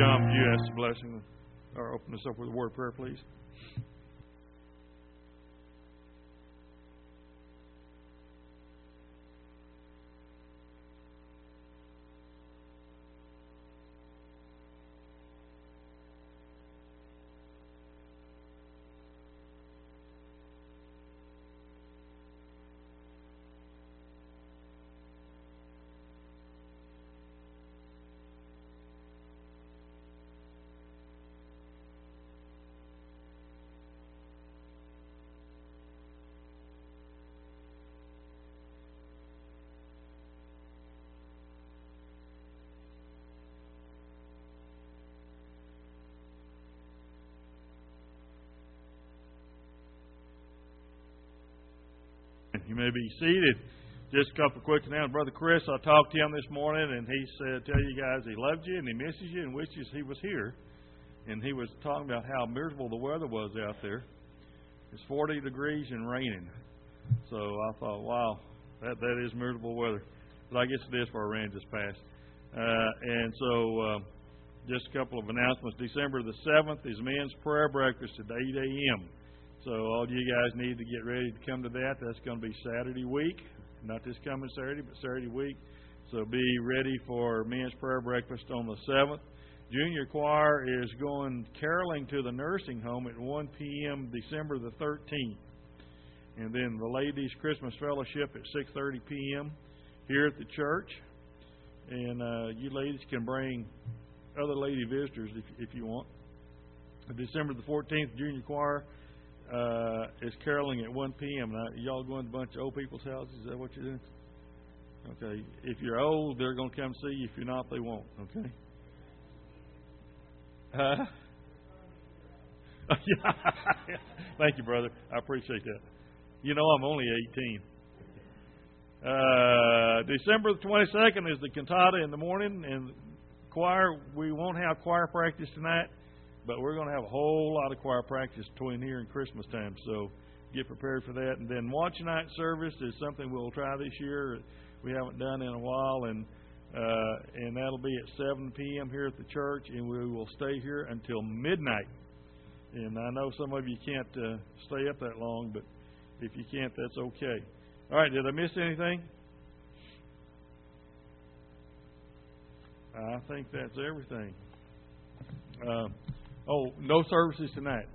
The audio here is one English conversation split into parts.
John, would you ask the blessing or open us up with a word of prayer, please? You may be seated. Just a couple of quick announcements. Brother Chris, I talked to him this morning, and he said, tell you guys he loved you and he misses you and wishes he was here. And he was talking about how miserable the weather was out there. It's 40 degrees and raining. So I thought, wow, that is miserable weather. But I guess it is for our rain just passed. Just a couple of announcements. December the 7th is men's prayer breakfast at 8 a.m. So all you guys need to get ready to come to that. That's going to be Saturday week. Not this coming Saturday, but Saturday week. So be ready for men's prayer breakfast on the 7th. Junior choir is going caroling to the nursing home at 1 p.m. December the 13th. And then the ladies' Christmas fellowship at 6:30 p.m. here at the church. And you ladies can bring other lady visitors if you want. December the 14th, junior choir is caroling at 1 p.m. Now, y'all going to a bunch of old people's houses? Is that what you're doing? Okay. If you're old, they're going to come see you. If you're not, they won't. Okay. Thank you, brother. I appreciate that. You know, I'm only 18. December the 22nd is the cantata in the morning, and choir. We won't have choir practice tonight, but we're going to have a whole lot of choir practice between here and Christmas time. So get prepared for that. And then watch night service is something we'll try this year. We haven't done in a while, and that'll be at 7 p.m. here at the church, and we will stay here until midnight. And I know some of you can't stay up that long, but if you can't, that's okay. All right, did I miss anything? I think that's everything. No services tonight.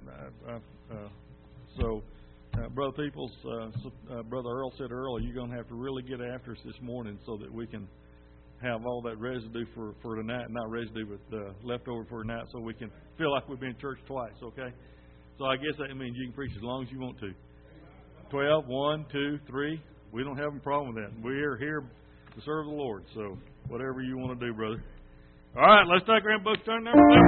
Brother Peoples, Brother Earl said earlier, you're going to have to really get after us this morning so that we can have all that residue for tonight. Not residue, but leftover for tonight, so we can feel like we've been in church twice, okay? So I guess that means you can preach as long as you want to. 12, 1, 2, 3. We don't have a problem with that. We're here to serve the Lord, so whatever you want to do, brother. All right, let's take our book, turn number 11.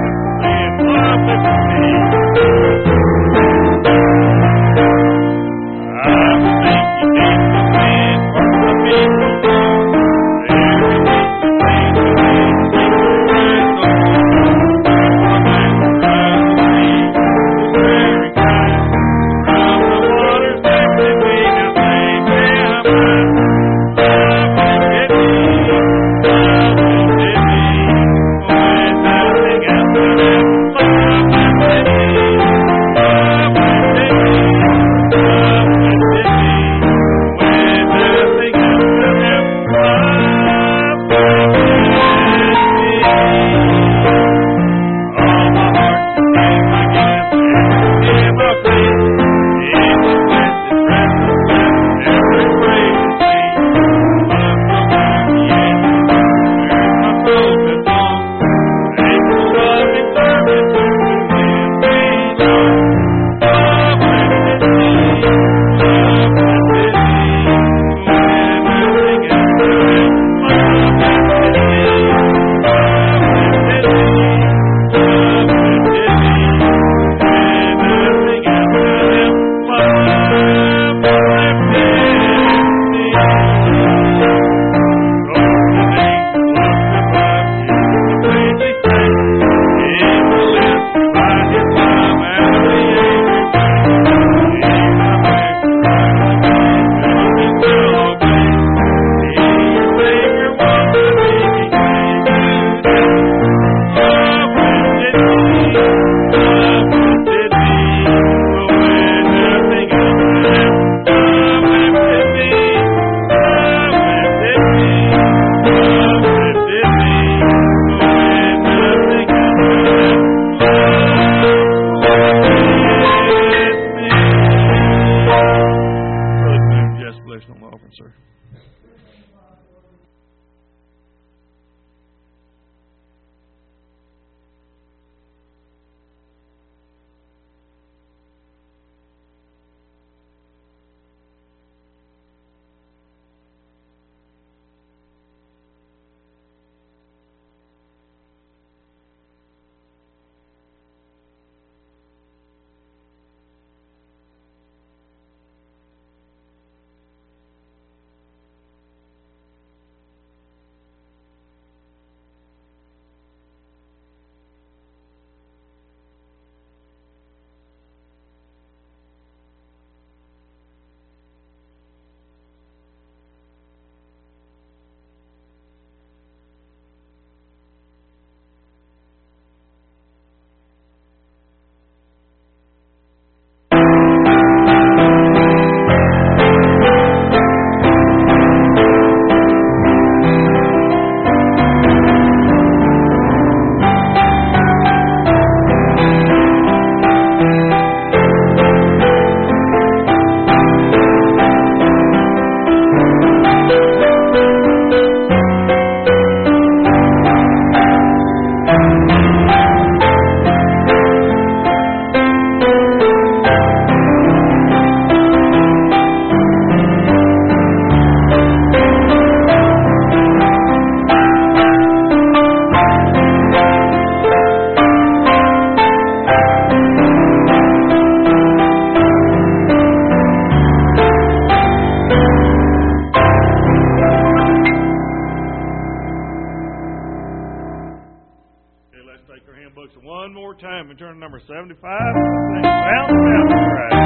one more time. We turn to number 75. Sing Round the Mountain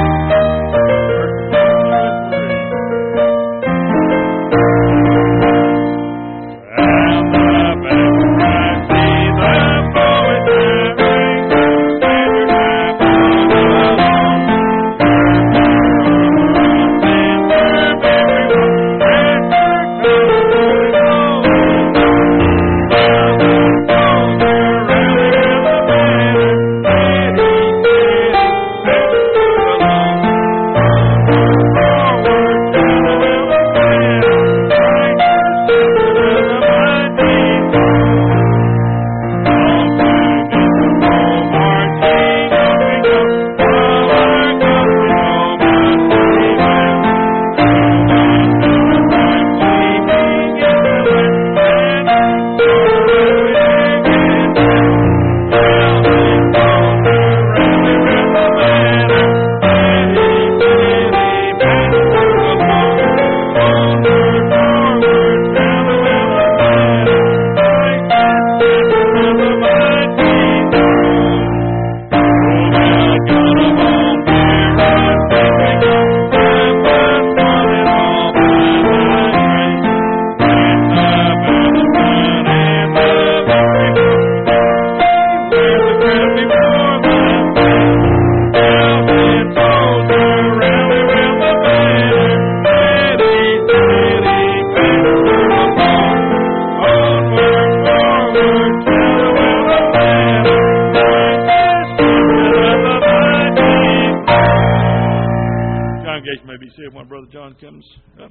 Cry. Maybe see if my brother John comes up.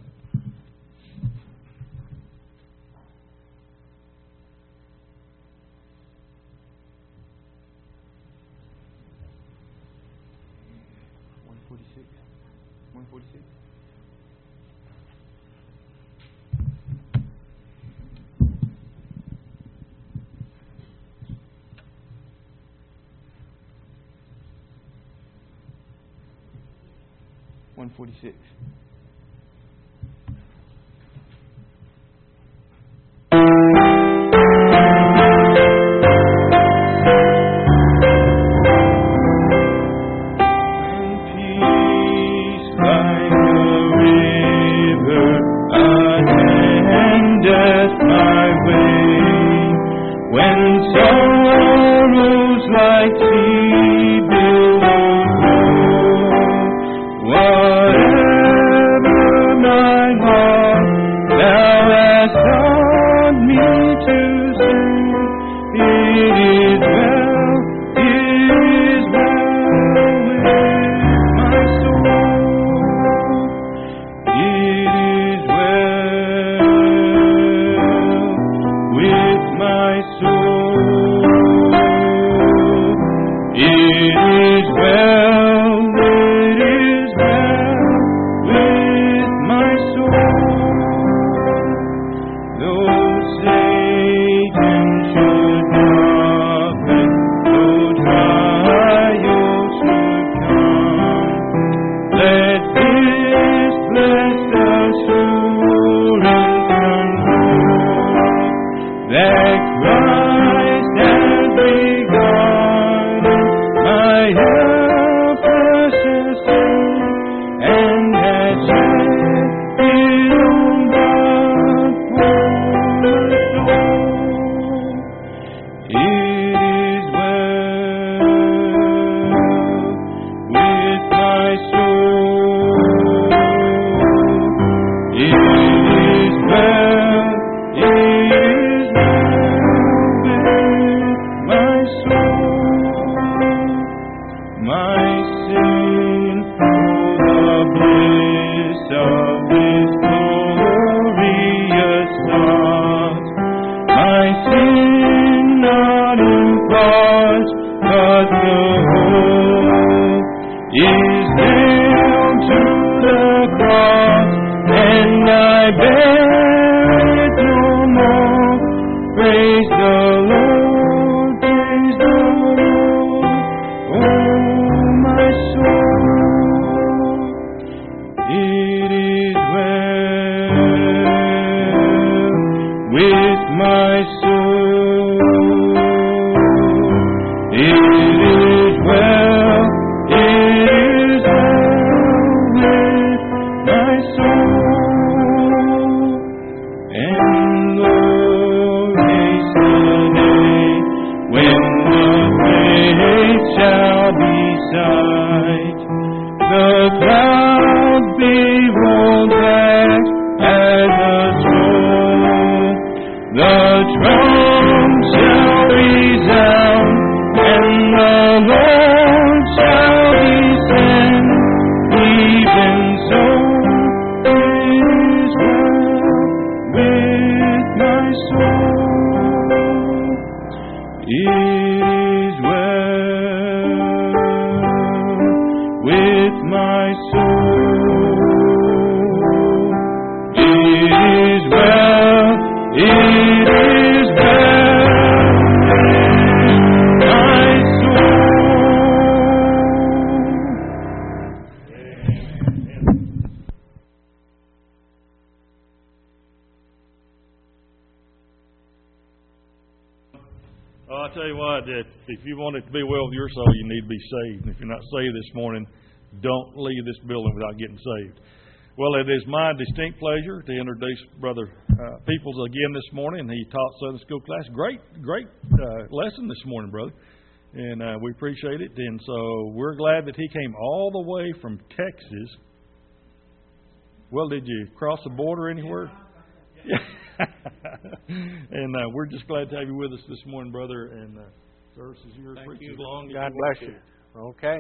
With my soul, it I'll tell you what, if you want it to be well with your soul, you need to be saved. And if you're not saved this morning, don't leave this building without getting saved. Well, it is my distinct pleasure to introduce Brother Peoples again this morning. He taught Sunday school class. Great lesson this morning, brother. And we appreciate it. And so we're glad that he came all the way from Texas. Well, did you cross the border anywhere? Yeah. And we're just glad to have you with us this morning, brother. And service is yours. Thank you. God bless you. Okay.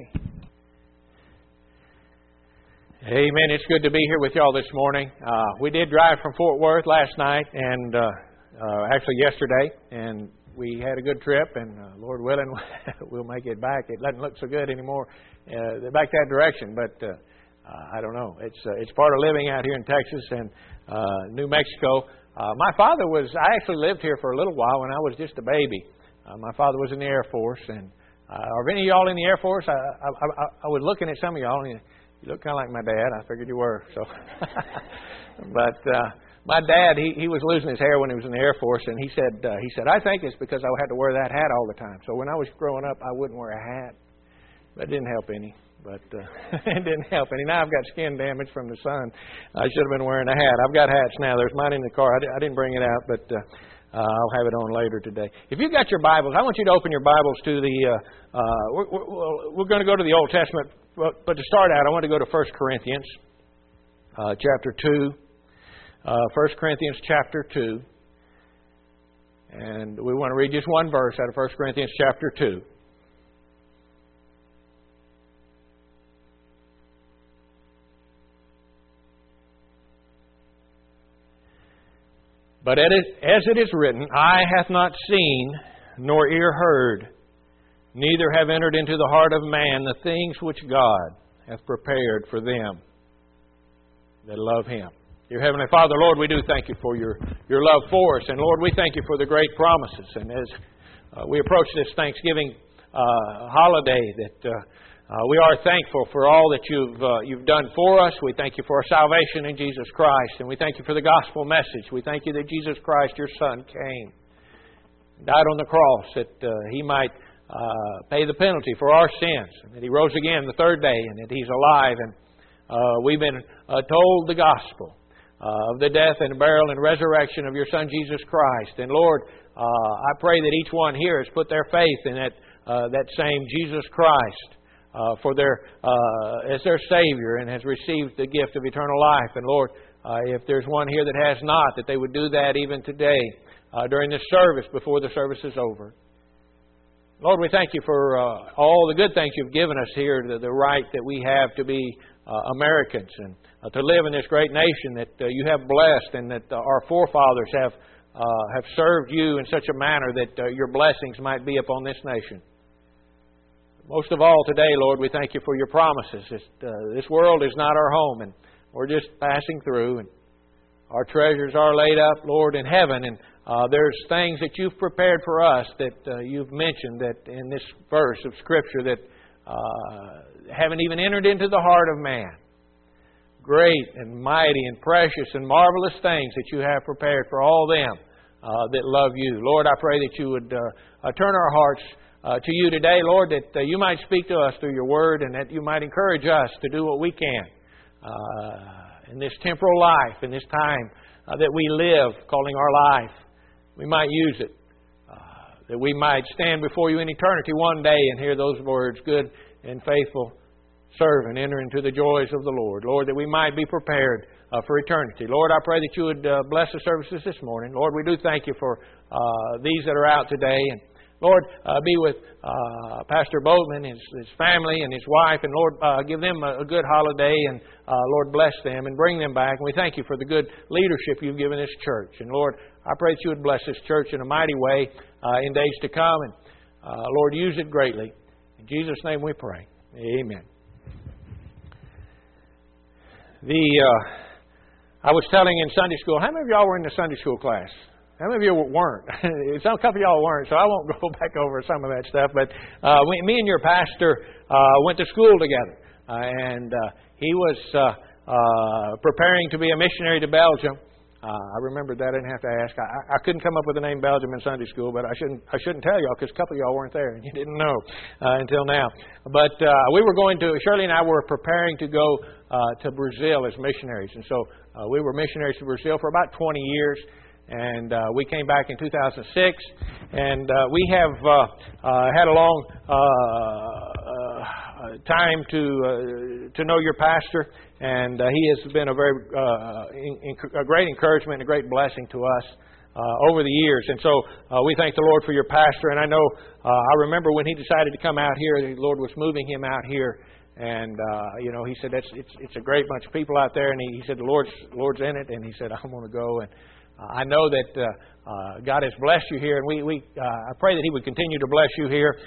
Amen. It's good to be here with y'all this morning. We did drive from Fort Worth last night and actually yesterday, and we had a good trip. And Lord willing, we'll make it back. It doesn't look so good anymore back that direction, but I don't know. It's part of living out here in Texas and New Mexico. My father I actually lived here for a little while when I was just a baby. My father was in the Air Force, and are any of y'all in the Air Force? I was looking at some of y'all, and you look kind of like my dad. I figured you were. So, but my dad, he was losing his hair when he was in the Air Force, and he said, I think it's because I had to wear that hat all the time. So when I was growing up, I wouldn't wear a hat. That didn't help any. But it didn't help any. Now I've got skin damage from the sun. I should have been wearing a hat. I've got hats now. There's mine in the car. I didn't bring it out, but I'll have it on later today. If you've got your Bibles, I want you to open your Bibles to the... we're going to go to the Old Testament, but to start out, I want to go to 1 Corinthians chapter 2. 1 Corinthians chapter 2. And we want to read just one verse out of 1 Corinthians chapter 2. But as it is written, eye hath not seen, nor ear heard, neither have entered into the heart of man the things which God hath prepared for them that love Him. Dear Heavenly Father, Lord, we do thank You for Your love for us. And Lord, we thank You for the great promises. And as we approach this Thanksgiving holiday, that we are thankful for all that you've done for us. We thank You for our salvation in Jesus Christ. And we thank You for the gospel message. We thank You that Jesus Christ, Your Son, came, died on the cross, that He might pay the penalty for our sins, and that He rose again the third day, and that He's alive. And we've been told the gospel of the death and burial and resurrection of Your Son, Jesus Christ. And Lord, I pray that each one here has put their faith in that same Jesus Christ as their Savior, and has received the gift of eternal life. And Lord, if there's one here that has not, that they would do that even today during this service before the service is over. Lord, we thank You for all the good things You've given us here, the right that we have to be Americans and to live in this great nation that You have blessed, and that our forefathers have served You in such a manner that Your blessings might be upon this nation. Most of all today, Lord, we thank You for Your promises. This world is not our home, and we're just passing through. And our treasures are laid up, Lord, in heaven. And there's things that You've prepared for us that You've mentioned that in this verse of Scripture that haven't even entered into the heart of man. Great and mighty and precious and marvelous things that You have prepared for all them that love You. Lord, I pray that You would turn our hearts to you today, Lord, that you might speak to us through your word and that you might encourage us to do what we can in this temporal life, in this time that we live, calling our life. We might use it, that we might stand before you in eternity one day and hear those words, good and faithful servant, enter into the joys of the Lord. Lord, that we might be prepared for eternity. Lord, I pray that you would bless the services this morning. Lord, we do thank you for these that are out today. And Lord, be with Pastor Boatman, his family, and his wife. And Lord, give them a good holiday. And Lord, bless them and bring them back. And we thank you for the good leadership you've given this church. And Lord, I pray that you would bless this church in a mighty way in days to come. And Lord, use it greatly. In Jesus' name we pray. Amen. I was telling in Sunday school, how many of y'all were in the Sunday school class? How many of you weren't? A couple of y'all weren't, so I won't go back over some of that stuff. But me and your pastor went to school together. And he was preparing to be a missionary to Belgium. I remembered that. I didn't have to ask. I couldn't come up with the name Belgium in Sunday school, but I shouldn't tell y'all because a couple of y'all weren't there and you didn't know until now. But Shirley and I were preparing to go to Brazil as missionaries. And so we were missionaries to Brazil for about 20 years. And we came back in 2006. And we have had a long time to know your pastor. And he has been a very a great encouragement and a great blessing to us over the years. And so we thank the Lord for your pastor. And I know, I remember when he decided to come out here, the Lord was moving him out here. And, he said, it's a great bunch of people out there. And he said, the Lord's in it. And he said, I'm going to go. And I know that God has blessed you here, and I pray that He would continue to bless you here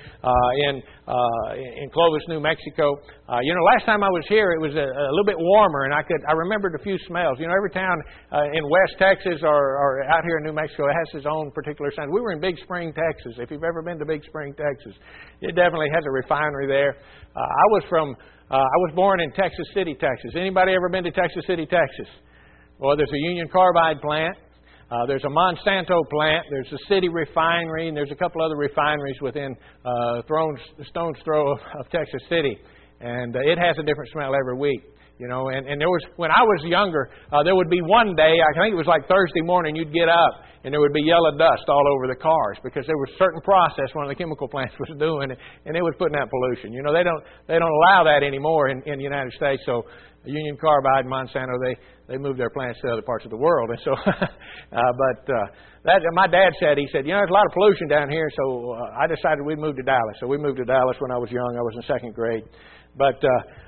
in Clovis, New Mexico. Last time I was here, it was a little bit warmer, and I remembered a few smells. Every town in West Texas or out here in New Mexico has its own particular scent. We were in Big Spring, Texas. If you've ever been to Big Spring, Texas, it definitely has a refinery there. I was born in Texas City, Texas. Anybody ever been to Texas City, Texas? Well, there's a Union Carbide plant. There's a Monsanto plant. There's a city refinery, and there's a couple other refineries within stone's throw of Texas City. And it has a different smell every week. And there was, when I was younger, there would be one day, I think it was like Thursday morning, you'd get up and there would be yellow dust all over the cars because there was a certain process one of the chemical plants was doing, and it was putting out pollution. They don't allow that anymore in the United States. So Union Carbide and Monsanto, they moved their plants to other parts of the world. And so, my dad said, there's a lot of pollution down here, so I decided we'd move to Dallas. So we moved to Dallas when I was young. I was in second grade. But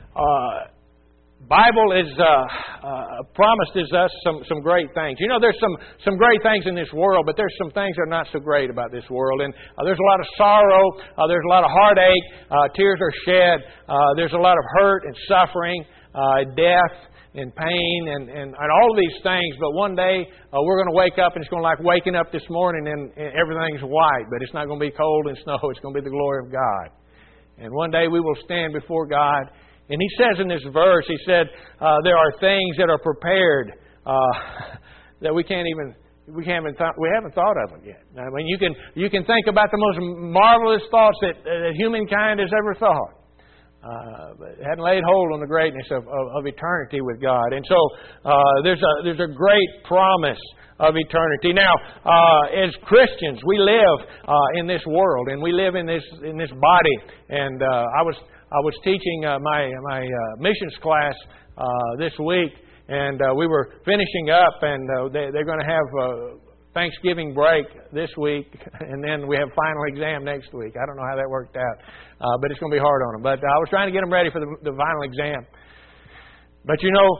Bible is promised us some great things. There's some great things in this world, but there's some things that are not so great about this world. And there's a lot of sorrow. There's a lot of heartache. Tears are shed. There's a lot of hurt and suffering, death and pain, and all of these things. But one day we're going to wake up, and it's going to like waking up this morning, and everything's white. But it's not going to be cold and snow. It's going to be the glory of God. And one day we will stand before God. And he says in this verse, he said, there are things that are prepared that we haven't thought of them yet. I mean, you can think about the most marvelous thoughts that humankind has ever thought, but hadn't laid hold on the greatness of eternity with God. And so there's a great promise of eternity. Now, as Christians, we live in this world, and we live in this body. And I was teaching my missions class this week, and we were finishing up, and they're going to have Thanksgiving break this week, and then we have final exam next week. I don't know how that worked out, but it's going to be hard on them. But I was trying to get them ready for the final exam. But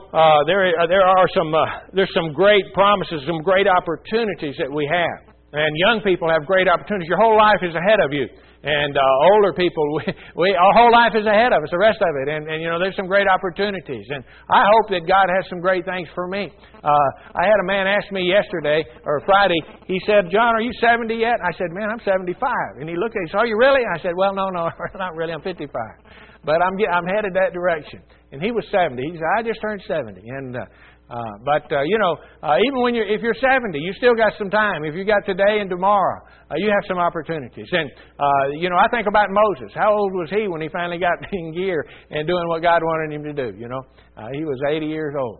there's some great promises, some great opportunities that we have. And young people have great opportunities. Your whole life is ahead of you. And older people, our whole life is ahead of us, the rest of it. And there's some great opportunities. And I hope that God has some great things for me. I had a man ask me yesterday, or Friday, he said, John, are you 70 yet? I said, man, I'm 75. And he looked at me and said, are you really? I said, well, no, not really. I'm 55. But I'm headed that direction. And he was 70. He said, I just turned 70. And Even when if you're 70, you still got some time. If you got today and tomorrow, you have some opportunities. And, I think about Moses. How old was he when he finally got in gear and doing what God wanted him to do? He was 80 years old.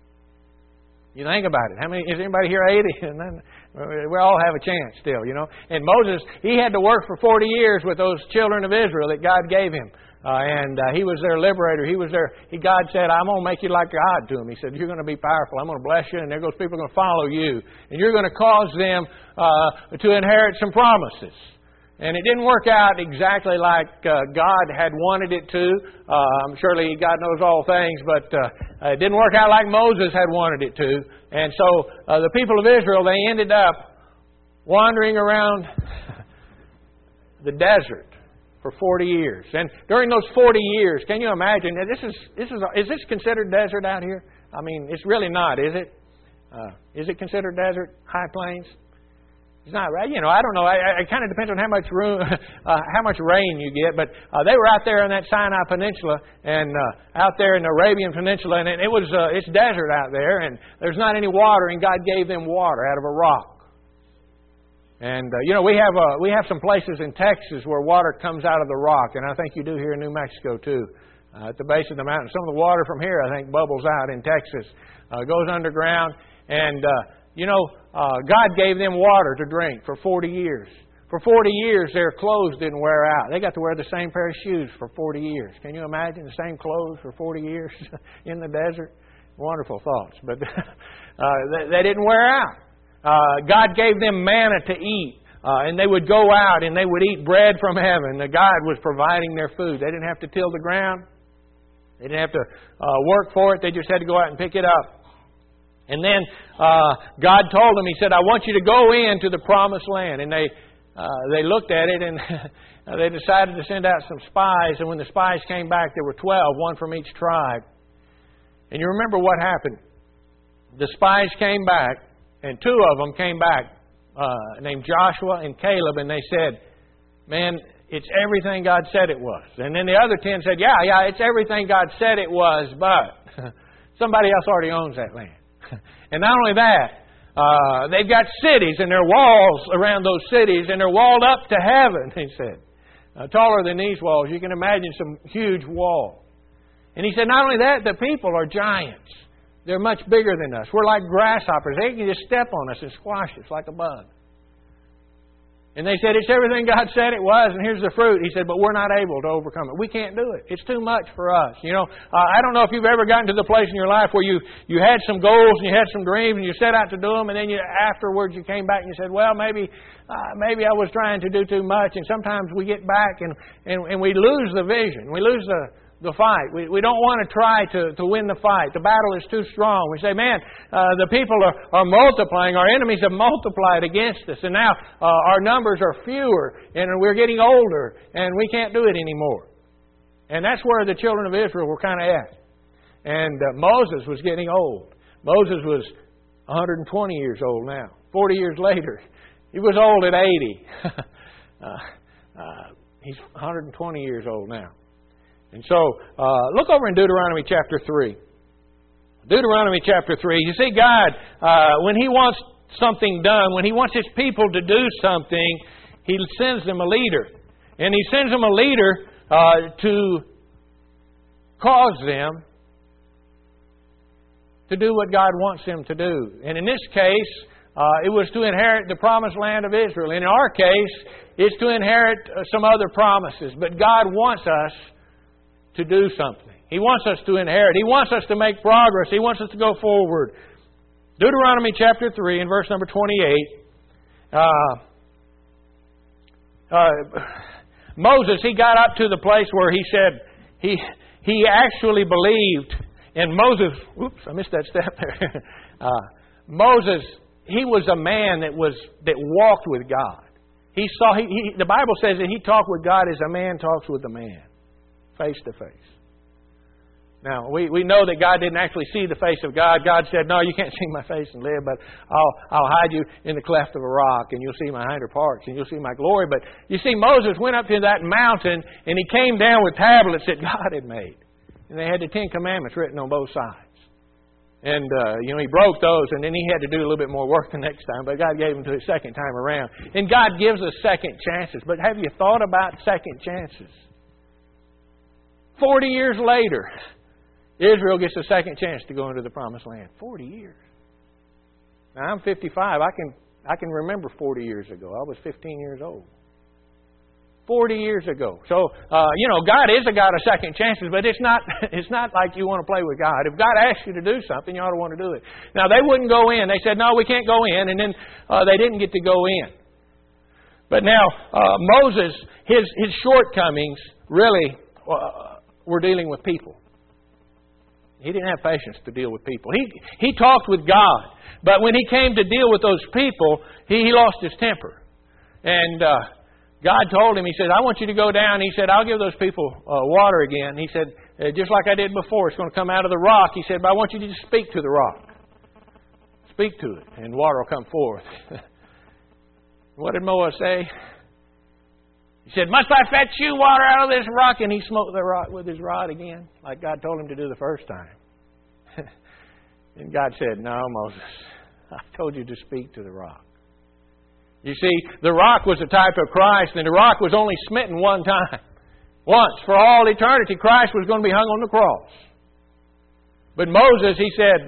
You think about it. Is anybody here 80? And then we all have a chance still, And Moses, he had to work for 40 years with those children of Israel that God gave him. He was their liberator. God said, I'm going to make you like God to him. He said, you're going to be powerful. I'm going to bless you, and there goes people are going to follow you. And you're going to cause them to inherit some promises. And it didn't work out exactly like God had wanted it to. Surely God knows all things, but it didn't work out like Moses had wanted it to. And so the people of Israel, they ended up wandering around the desert for 40 years. And during those 40 years, can you imagine? Is this considered desert out here? It's really not, is it? Is it considered desert? High plains? It's not, right? I don't know. It kind of depends on how much how much rain you get. But they were out there on that Sinai Peninsula and out there in the Arabian Peninsula, and it's desert out there, and there's not any water, and God gave them water out of a rock. And we have some places in Texas where water comes out of the rock, and I think you do here in New Mexico too. At the base of the mountain, some of the water from here I think bubbles out in Texas, goes underground, and God gave them water to drink for 40 years. For 40 years, their clothes didn't wear out. They got to wear the same pair of shoes for 40 years. Can you imagine the same clothes for 40 years in the desert? Wonderful thoughts, but they didn't wear out. God gave them manna to eat, and they would go out and they would eat bread from heaven. God was providing their food. They didn't have to till the ground. They didn't have to work for it. They just had to go out and pick it up. And then God told them, He said, I want you to go into the promised land. And they looked at it and they decided to send out some spies. And when the spies came back, there were 12, one from each tribe. And you remember what happened. The spies came back, and two of them came back, named Joshua and Caleb, and they said, man, it's everything God said it was. And then the other 10 said, yeah, it's everything God said it was, but somebody else already owns that land. And not only that, they've got cities and there are walls around those cities, and they're walled up to heaven, he said. Taller than these walls. You can imagine some huge wall. And he said, not only that, the people are giants. They're much bigger than us. We're like grasshoppers. They can just step on us and squash us like a bug. And they said, it's everything God said it was, and here's the fruit. He said, but we're not able to overcome it. We can't do it. It's too much for us. I don't know if you've ever gotten to the place in your life where you had some goals and you had some dreams and you set out to do them, and then afterwards you came back and you said, well, maybe I was trying to do too much. And sometimes we get back and we lose the vision. We lose the fight. We don't want to try to win the fight. The battle is too strong. We say, man, the people are multiplying. Our enemies have multiplied against us. And now our numbers are fewer. And we're getting older. And we can't do it anymore. And that's where the children of Israel were kind of at. And Moses was getting old. Moses was 120 years old now. 40 years later, he was old at 80. He's 120 years old now. And so, look over in Deuteronomy chapter 3. Deuteronomy chapter 3. You see, God, when He wants something done, when He wants His people to do something, He sends them a leader. And He sends them a leader to cause them to do what God wants them to do. And in this case, it was to inherit the promised land of Israel. In our case, it's to inherit some other promises. But God wants us to do something. He wants us to inherit. He wants us to make progress. He wants us to go forward. Deuteronomy chapter 3 and verse number 28. Moses, he got up to the place where he said he actually believed. And Moses, oops, I missed that step there. Moses, he was a man that walked with God. The Bible says that he talked with God as a man talks with a man. Face to face. Now, we know that God didn't actually see the face of God. God said, no, you can't see my face and live, but I'll hide you in the cleft of a rock, and you'll see my hinder parts, and you'll see my glory. But you see, Moses went up to that mountain, and he came down with tablets that God had made. And they had the 10 Commandments written on both sides. And, he broke those, and then he had to do a little bit more work the next time, but God gave him to his second time around. And God gives us second chances. But have you thought about second chances? 40 years later, Israel gets a second chance to go into the Promised Land. 40 years. Now, I'm 55. I can remember 40 years ago. I was 15 years old. 40 years ago. So, God is a God of second chances, but it's not like you want to play with God. If God asks you to do something, you ought to want to do it. Now, they wouldn't go in. They said, no, we can't go in, and then they didn't get to go in. But now, Moses, his shortcomings really were dealing with people. He didn't have patience to deal with people. He talked with God, but when he came to deal with those people, he lost his temper. And God told him, He said, I want you to go down. He said, I'll give those people water again. He said, just like I did before, it's going to come out of the rock. He said, but I want you to just speak to the rock. Speak to it, and water will come forth. What did Noah say? He said, must I fetch you water out of this rock? And he smote the rock with his rod again, like God told him to do the first time. And God said, no, Moses, I told you to speak to the rock. You see, the rock was a type of Christ, and the rock was only smitten one time. Once. For all eternity, Christ was going to be hung on the cross. But Moses, he said,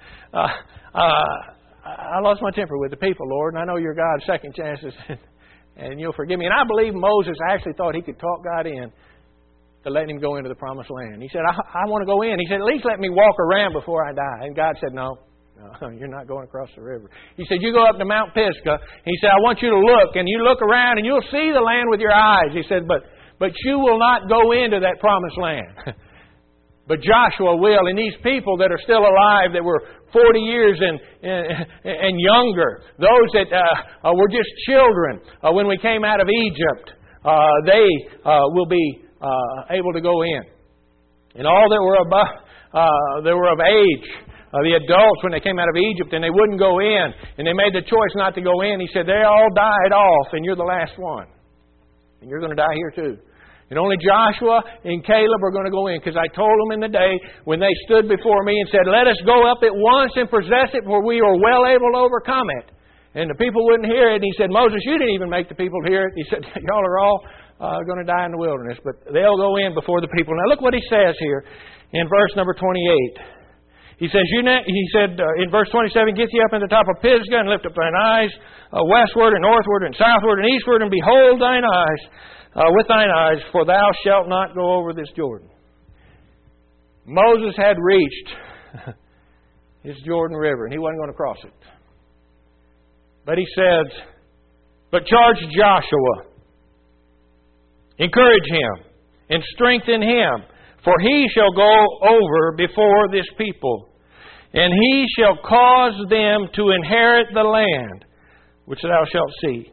I lost my temper with the people, Lord, and I know you're God, second chances, and you'll forgive me. And I believe Moses actually thought he could talk God in to let him go into the Promised Land. He said, I want to go in. He said, at least let me walk around before I die. And God said, no, you're not going across the river. He said, you go up to Mount Pisgah. He said, I want you to look, and you look around, and you'll see the land with your eyes. He said, but you will not go into that Promised Land. But Joshua will. And these people that are still alive, that were 40 years and younger, those that were just children when we came out of Egypt, they will be able to go in. And all that were above, they were of age, the adults when they came out of Egypt, and they wouldn't go in, and they made the choice not to go in. He said, they all died off, and you're the last one. And you're going to die here too. And only Joshua and Caleb are going to go in, because I told them in the day when they stood before me and said, let us go up at once and possess it, for we are well able to overcome it. And the people wouldn't hear it. And he said, Moses, you didn't even make the people hear it. He said, y'all are all going to die in the wilderness, but they'll go in before the people. Now look what he says here in verse number 28. He says, in verse 27, get ye up in the top of Pisgah and lift up thine eyes westward and northward and southward and eastward, and behold thine eyes with thine eyes, for thou shalt not go over this Jordan. Moses had reached his Jordan River, and he wasn't going to cross it. But he said, but charge Joshua, encourage him, and strengthen him, for he shall go over before this people, and he shall cause them to inherit the land which thou shalt see.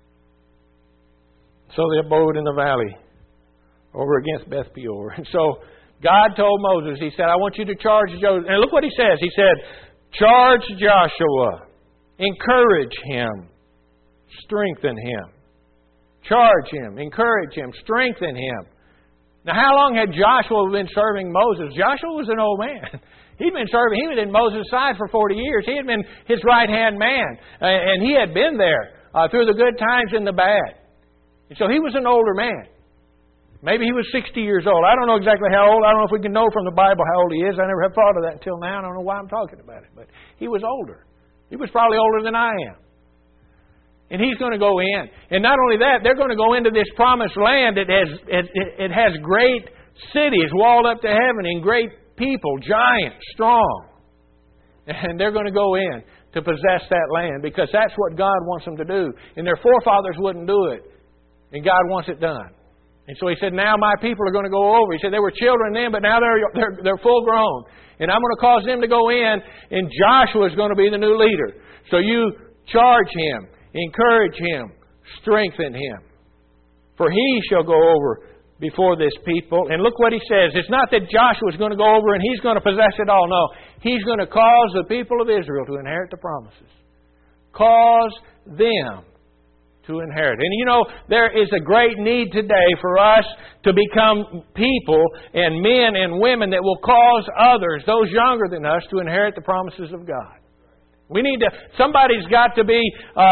So they abode in the valley over against Beth Peor. And so God told Moses, He said, I want you to charge Joshua. And look what He says. He said, charge Joshua, encourage him, strengthen him. Charge him, encourage him, strengthen him. Now, how long had Joshua been serving Moses? Joshua was an old man. He'd been serving. He was in Moses' side for 40 years. He had been his right-hand man. And he had been there through the good times and the bad. And so he was an older man. Maybe he was 60 years old. I don't know exactly how old. I don't know if we can know from the Bible how old he is. I never have thought of that until now. I don't know why I'm talking about it. But he was older. He was probably older than I am. And he's going to go in. And not only that, they're going to go into this promised land. It has great cities walled up to heaven and great people, giants, strong. And they're going to go in to possess that land because that's what God wants them to do. And their forefathers wouldn't do it. And God wants it done. And so He said, now my people are going to go over. He said, they were children then, but now they're full grown. And I'm going to cause them to go in, and Joshua is going to be the new leader. So you charge him, encourage him, strengthen him. For he shall go over before this people. And look what he says. It's not that Joshua is going to go over and he's going to possess it all. No. He's going to cause the people of Israel to inherit the promises. Cause them to inherit. And you know, there is a great need today for us to become people and men and women that will cause others, those younger than us, to inherit the promises of God. We need to. Somebody's got to be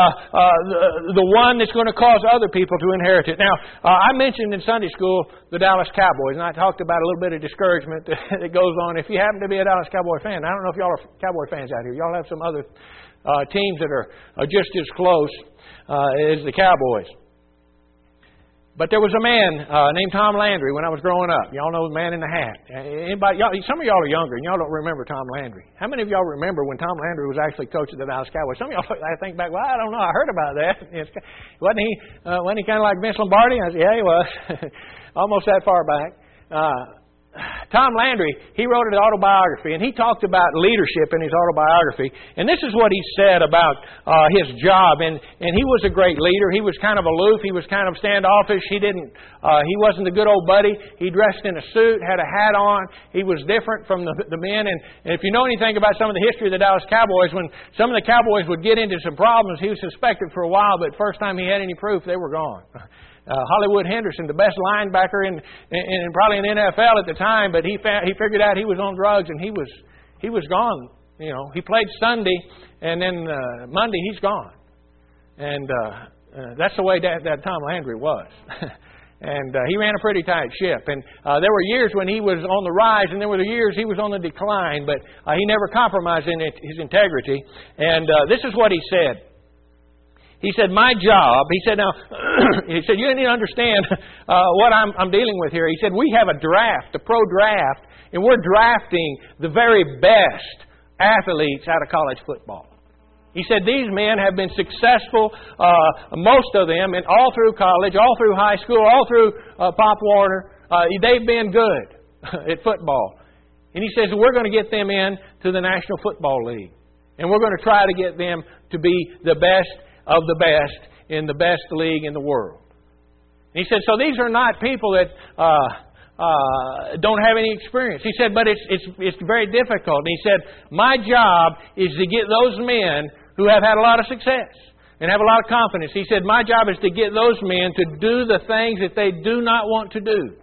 the one that's going to cause other people to inherit it. Now, I mentioned in Sunday school the Dallas Cowboys, and I talked about a little bit of discouragement that goes on. If you happen to be a Dallas Cowboy fan, I don't know if y'all are Cowboy fans out here. Y'all have some other teams that are just as close as the Cowboys. But there was a man named Tom Landry when I was growing up. Y'all know the man in the hat. Anybody? Some of y'all are younger and y'all don't remember Tom Landry. How many of y'all remember when Tom Landry was actually coach of the Dallas Cowboys? Some of y'all, I think back, well, I don't know. I heard about that. Wasn't he kind of like Vince Lombardi? I said, yeah, he was. Almost that far back. Tom Landry, he wrote an autobiography, and he talked about leadership in his autobiography. And this is what he said about his job. And he was a great leader. He was kind of aloof. He was kind of standoffish. He wasn't the good old buddy. He dressed in a suit, had a hat on. He was different from the men. And if you know anything about some of the history of the Dallas Cowboys, when some of the Cowboys would get into some problems, he was suspected for a while, but first time he had any proof, they were gone. Hollywood Henderson, the best linebacker in probably in the NFL at the time, but he figured out he was on drugs and he was gone. You know, he played Sunday and then Monday he's gone, and that's the way that Tom Landry was. And he ran a pretty tight ship. And there were years when he was on the rise, and there were the years he was on the decline. But he never compromised in his integrity. And this is what he said. He said, my job, he said, you need to understand what I'm dealing with here. He said, we have a draft, a pro draft, and we're drafting the very best athletes out of college football. He said, these men have been successful, most of them, and all through college, all through high school, all through Pop Warner. They've been good at football. And he says, we're going to get them in to the National Football League. And we're going to try to get them to be the best of the best in the best league in the world. And he said, so these are not people that don't have any experience. He said, but it's very difficult. And he said, my job is to get those men who have had a lot of success and have a lot of confidence. He said, my job is to get those men to do the things that they do not want to do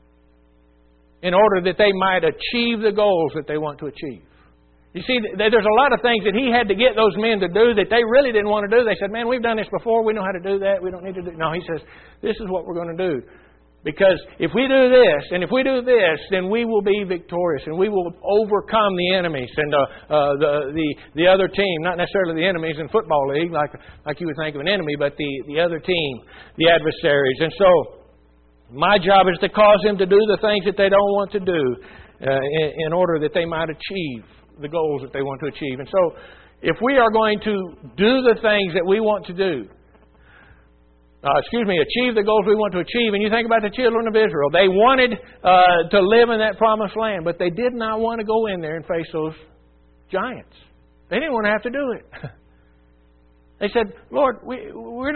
in order that they might achieve the goals that they want to achieve. You see, there's a lot of things that he had to get those men to do that they really didn't want to do. They said, man, we've done this before. We know how to do that. We don't need to do it. No, he says, this is what we're going to do. Because if we do this, and if we do this, then we will be victorious, and we will overcome the enemies and the other team, not necessarily the enemies in football league, like you would think of an enemy, but the other team, the adversaries. And so, my job is to cause them to do the things that they don't want to do in order that they might achieve the goals that they want to achieve. And so, if we are going to do the things that we want to do, achieve the goals we want to achieve, and you think about the children of Israel, they wanted to live in that promised land, but they did not want to go in there and face those giants. They didn't want to have to do it. They said, Lord, we're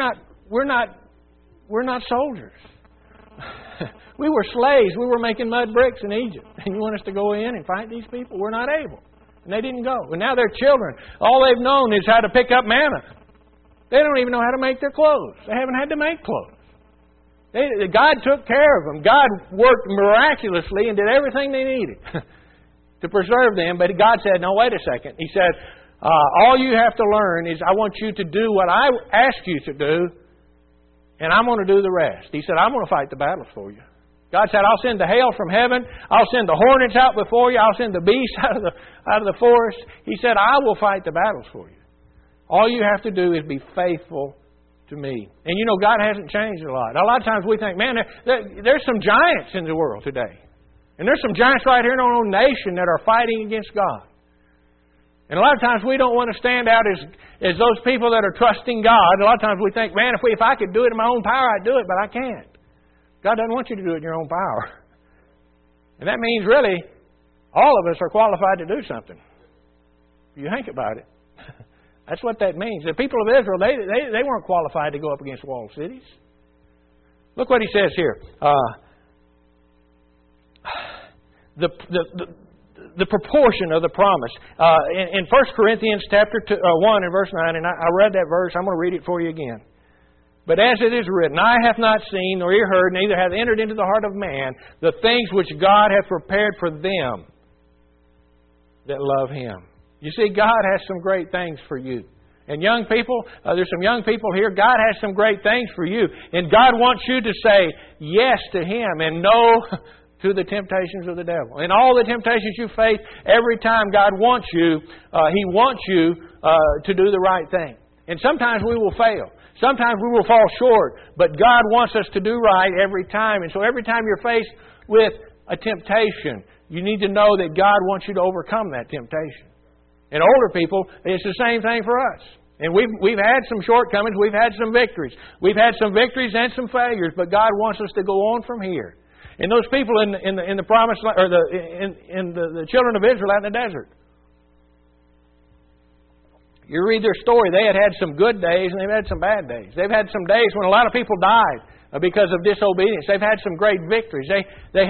not soldiers. We were slaves. We were making mud bricks in Egypt, and you want us to go in and fight these people? We're not able. And they didn't go. And now they're children. All they've known is how to pick up manna. They don't even know how to make their clothes. They haven't had to make clothes. God took care of them. God worked miraculously and did everything they needed to preserve them. But God said, no, wait a second. He said, all you have to learn is I want you to do what I ask you to do, and I'm going to do the rest. He said, I'm going to fight the battles for you. God said, I'll send the hail from heaven. I'll send the hornets out before you. I'll send the beasts out of the forest. He said, I will fight the battles for you. All you have to do is be faithful to me. And you know, God hasn't changed a lot. A lot of times we think, man, there's some giants in the world today. And there's some giants right here in our own nation that are fighting against God. And a lot of times we don't want to stand out as those people that are trusting God. A lot of times we think, man, if I could do it in my own power, I'd do it, but I can't. God doesn't want you to do it in your own power. And that means really, all of us are qualified to do something. If you think about it. That's what that means. The people of Israel, they weren't qualified to go up against walled cities. Look what he says here. The proportion of the promise. In 1 Corinthians chapter 1 and verse 9, and I read that verse. I'm going to read it for you again. But as it is written, eye hath not seen, nor ear heard, neither hath entered into the heart of man the things which God hath prepared for them that love Him. You see, God has some great things for you. And young people, there's some young people here, God has some great things for you. And God wants you to say yes to Him and no to the temptations of the devil. And all the temptations you face, every time God wants you, He wants you to do the right thing. And sometimes we will fail. Sometimes we will fall short. But God wants us to do right every time. And so every time you're faced with a temptation, you need to know that God wants you to overcome that temptation. And older people, it's the same thing for us. And we've had some shortcomings. We've had some victories. We've had some victories and some failures. But God wants us to go on from here. And those people in the promised land, or the children of Israel out in the desert, you read their story. They had some good days and they've had some bad days. They've had some days when a lot of people died because of disobedience. They've had some great victories. They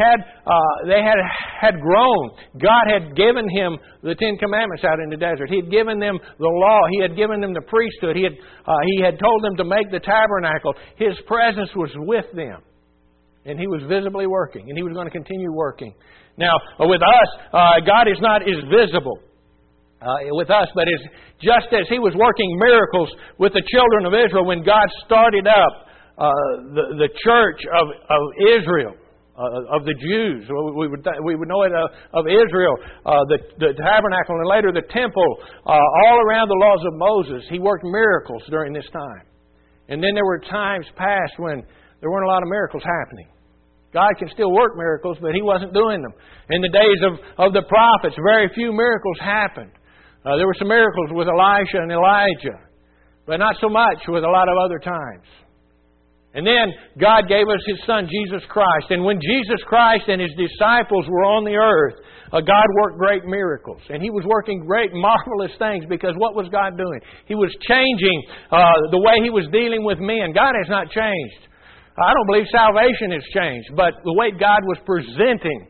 had grown. God had given him the Ten Commandments out in the desert. He had given them the law. He had given them the priesthood. He had told them to make the tabernacle. His presence was with them. And He was visibly working. And He was going to continue working. Now, with us, God is not as visible with us, but is just as He was working miracles with the children of Israel when God started up the church of Israel, of the Jews. We would know it of Israel, the tabernacle, and later the temple, all around the laws of Moses. He worked miracles during this time. And then there were times past when there weren't a lot of miracles happening. God can still work miracles, but He wasn't doing them. In the days of the prophets, very few miracles happened. There were some miracles with Elisha and Elijah, but not so much with a lot of other times. And then God gave us His Son, Jesus Christ. And when Jesus Christ and His disciples were on the earth, God worked great miracles. And He was working great, marvelous things, because what was God doing? He was changing the way He was dealing with men. God has not changed. I don't believe salvation has changed, but the way God was presenting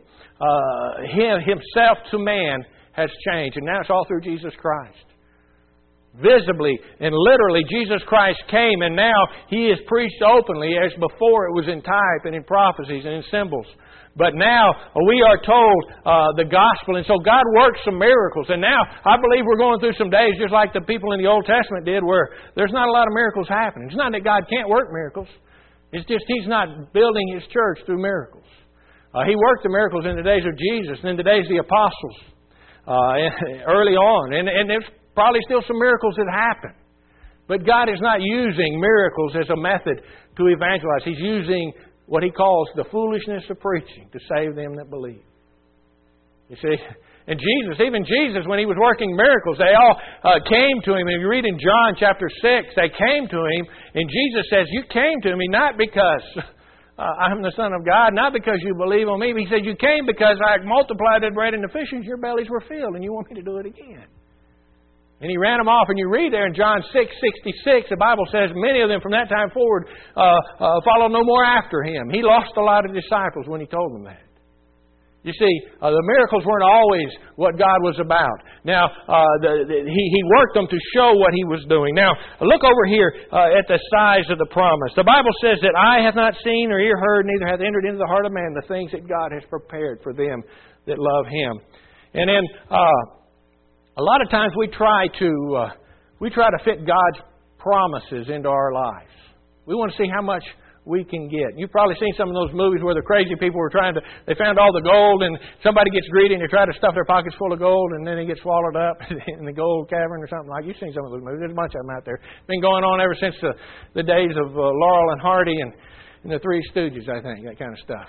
Himself to man has changed. And now it's all through Jesus Christ. Visibly and literally, Jesus Christ came, and now He is preached openly, as before it was in type and in prophecies and in symbols. But now we are told the gospel, and so God works some miracles. And now I believe we're going through some days just like the people in the Old Testament did, where there's not a lot of miracles happening. It's not that God can't work miracles. It's just He's not building His church through miracles. He worked the miracles in the days of Jesus and in the days of the apostles early on. And there's probably still some miracles that happen. But God is not using miracles as a method to evangelize. He's using what He calls the foolishness of preaching to save them that believe. You see? And even Jesus, when He was working miracles, they all came to Him. And if you read in John chapter 6, they came to Him. And Jesus says, you came to Me not because I'm the Son of God, not because you believe on Me. But He said, you came because I multiplied the bread and the fishes, your bellies were filled, and you want Me to do it again. And He ran them off. And you read there in John 6:66, the Bible says many of them from that time forward followed no more after Him. He lost a lot of disciples when He told them that. You see, the miracles weren't always what God was about. Now, He worked them to show what He was doing. Now, look over here at the size of the promise. The Bible says that eye hath not seen, or ear heard, neither hath entered into the heart of man the things that God has prepared for them that love Him. And then, a lot of times we try to fit God's promises into our lives. We want to see how much we can get. You've probably seen some of those movies where the crazy people were they found all the gold, and somebody gets greedy and they try to stuff their pockets full of gold, and then they get swallowed up in the gold cavern or something like that. You've seen some of those movies. There's a bunch of them out there. Been going on ever since the days of Laurel and Hardy and the Three Stooges, I think, that kind of stuff.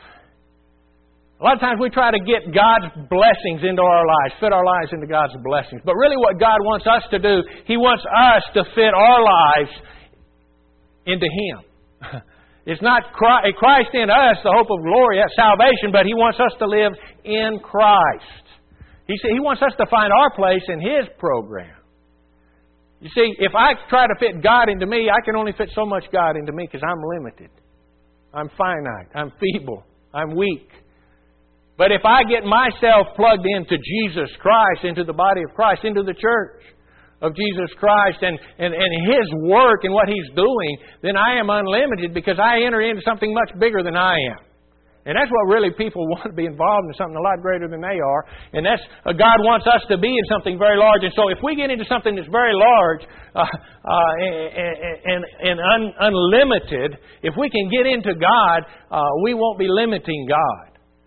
A lot of times we try to get God's blessings into our lives, fit our lives into God's blessings. But really what God wants us to do, He wants us to fit our lives into Him. It's not Christ in us, the hope of glory, that's salvation, but He wants us to live in Christ. He wants us to find our place in His program. You see, if I try to fit God into me, I can only fit so much God into me because I'm limited. I'm finite. I'm feeble. I'm weak. But if I get myself plugged into Jesus Christ, into the body of Christ, into the church, of Jesus Christ and His work and what He's doing, then I am unlimited because I enter into something much bigger than I am. And that's what really people want to be involved in, something a lot greater than they are. And that's God wants us to be in something very large. And so if we get into something that's very large and unlimited, if we can get into God, we won't be limiting God.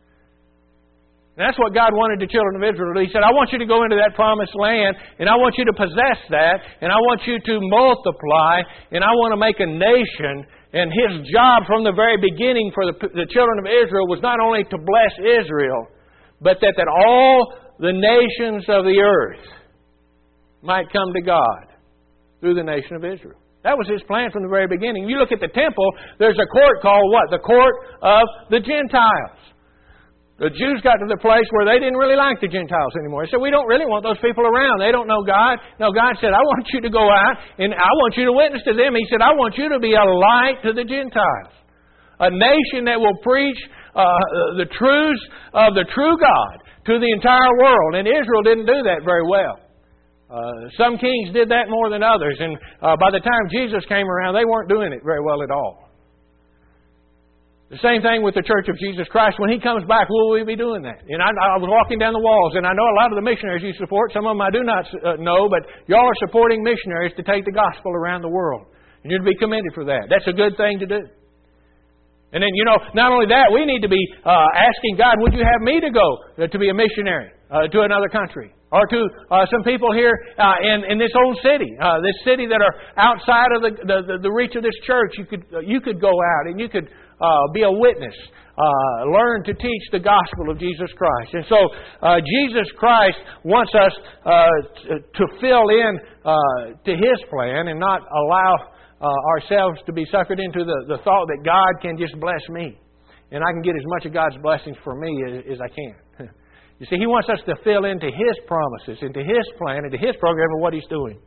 And that's what God wanted the children of Israel to do. He said, I want you to go into that promised land, and I want you to possess that, and I want you to multiply, and I want to make a nation. And His job from the very beginning for the children of Israel was not only to bless Israel, but that all the nations of the earth might come to God through the nation of Israel. That was His plan from the very beginning. You look at the temple, there's a court called what? The court of the Gentiles. The Jews got to the place where they didn't really like the Gentiles anymore. They said, we don't really want those people around. They don't know God. No, God said, I want you to go out and I want you to witness to them. He said, I want you to be a light to the Gentiles. A nation that will preach the truths of the true God to the entire world. And Israel didn't do that very well. Some kings did that more than others. And by the time Jesus came around, they weren't doing it very well at all. The same thing with the Church of Jesus Christ. When He comes back, will we be doing that? And I was walking down the walls, and I know a lot of the missionaries you support. Some of them I do not know, but y'all are supporting missionaries to take the gospel around the world. And you're to be commended for that. That's a good thing to do. And then, not only that, we need to be asking God, would you have me to go to be a missionary to another country? Or to some people here in this old city, this city that are outside of the reach of this church. You could go out and you could be a witness, learn to teach the gospel of Jesus Christ. And so Jesus Christ wants us to fill in to His plan and not allow ourselves to be suckered into the thought that God can just bless me and I can get as much of God's blessings for me as I can. You see, He wants us to fill into His promises, into His plan, into His program of what He's doing.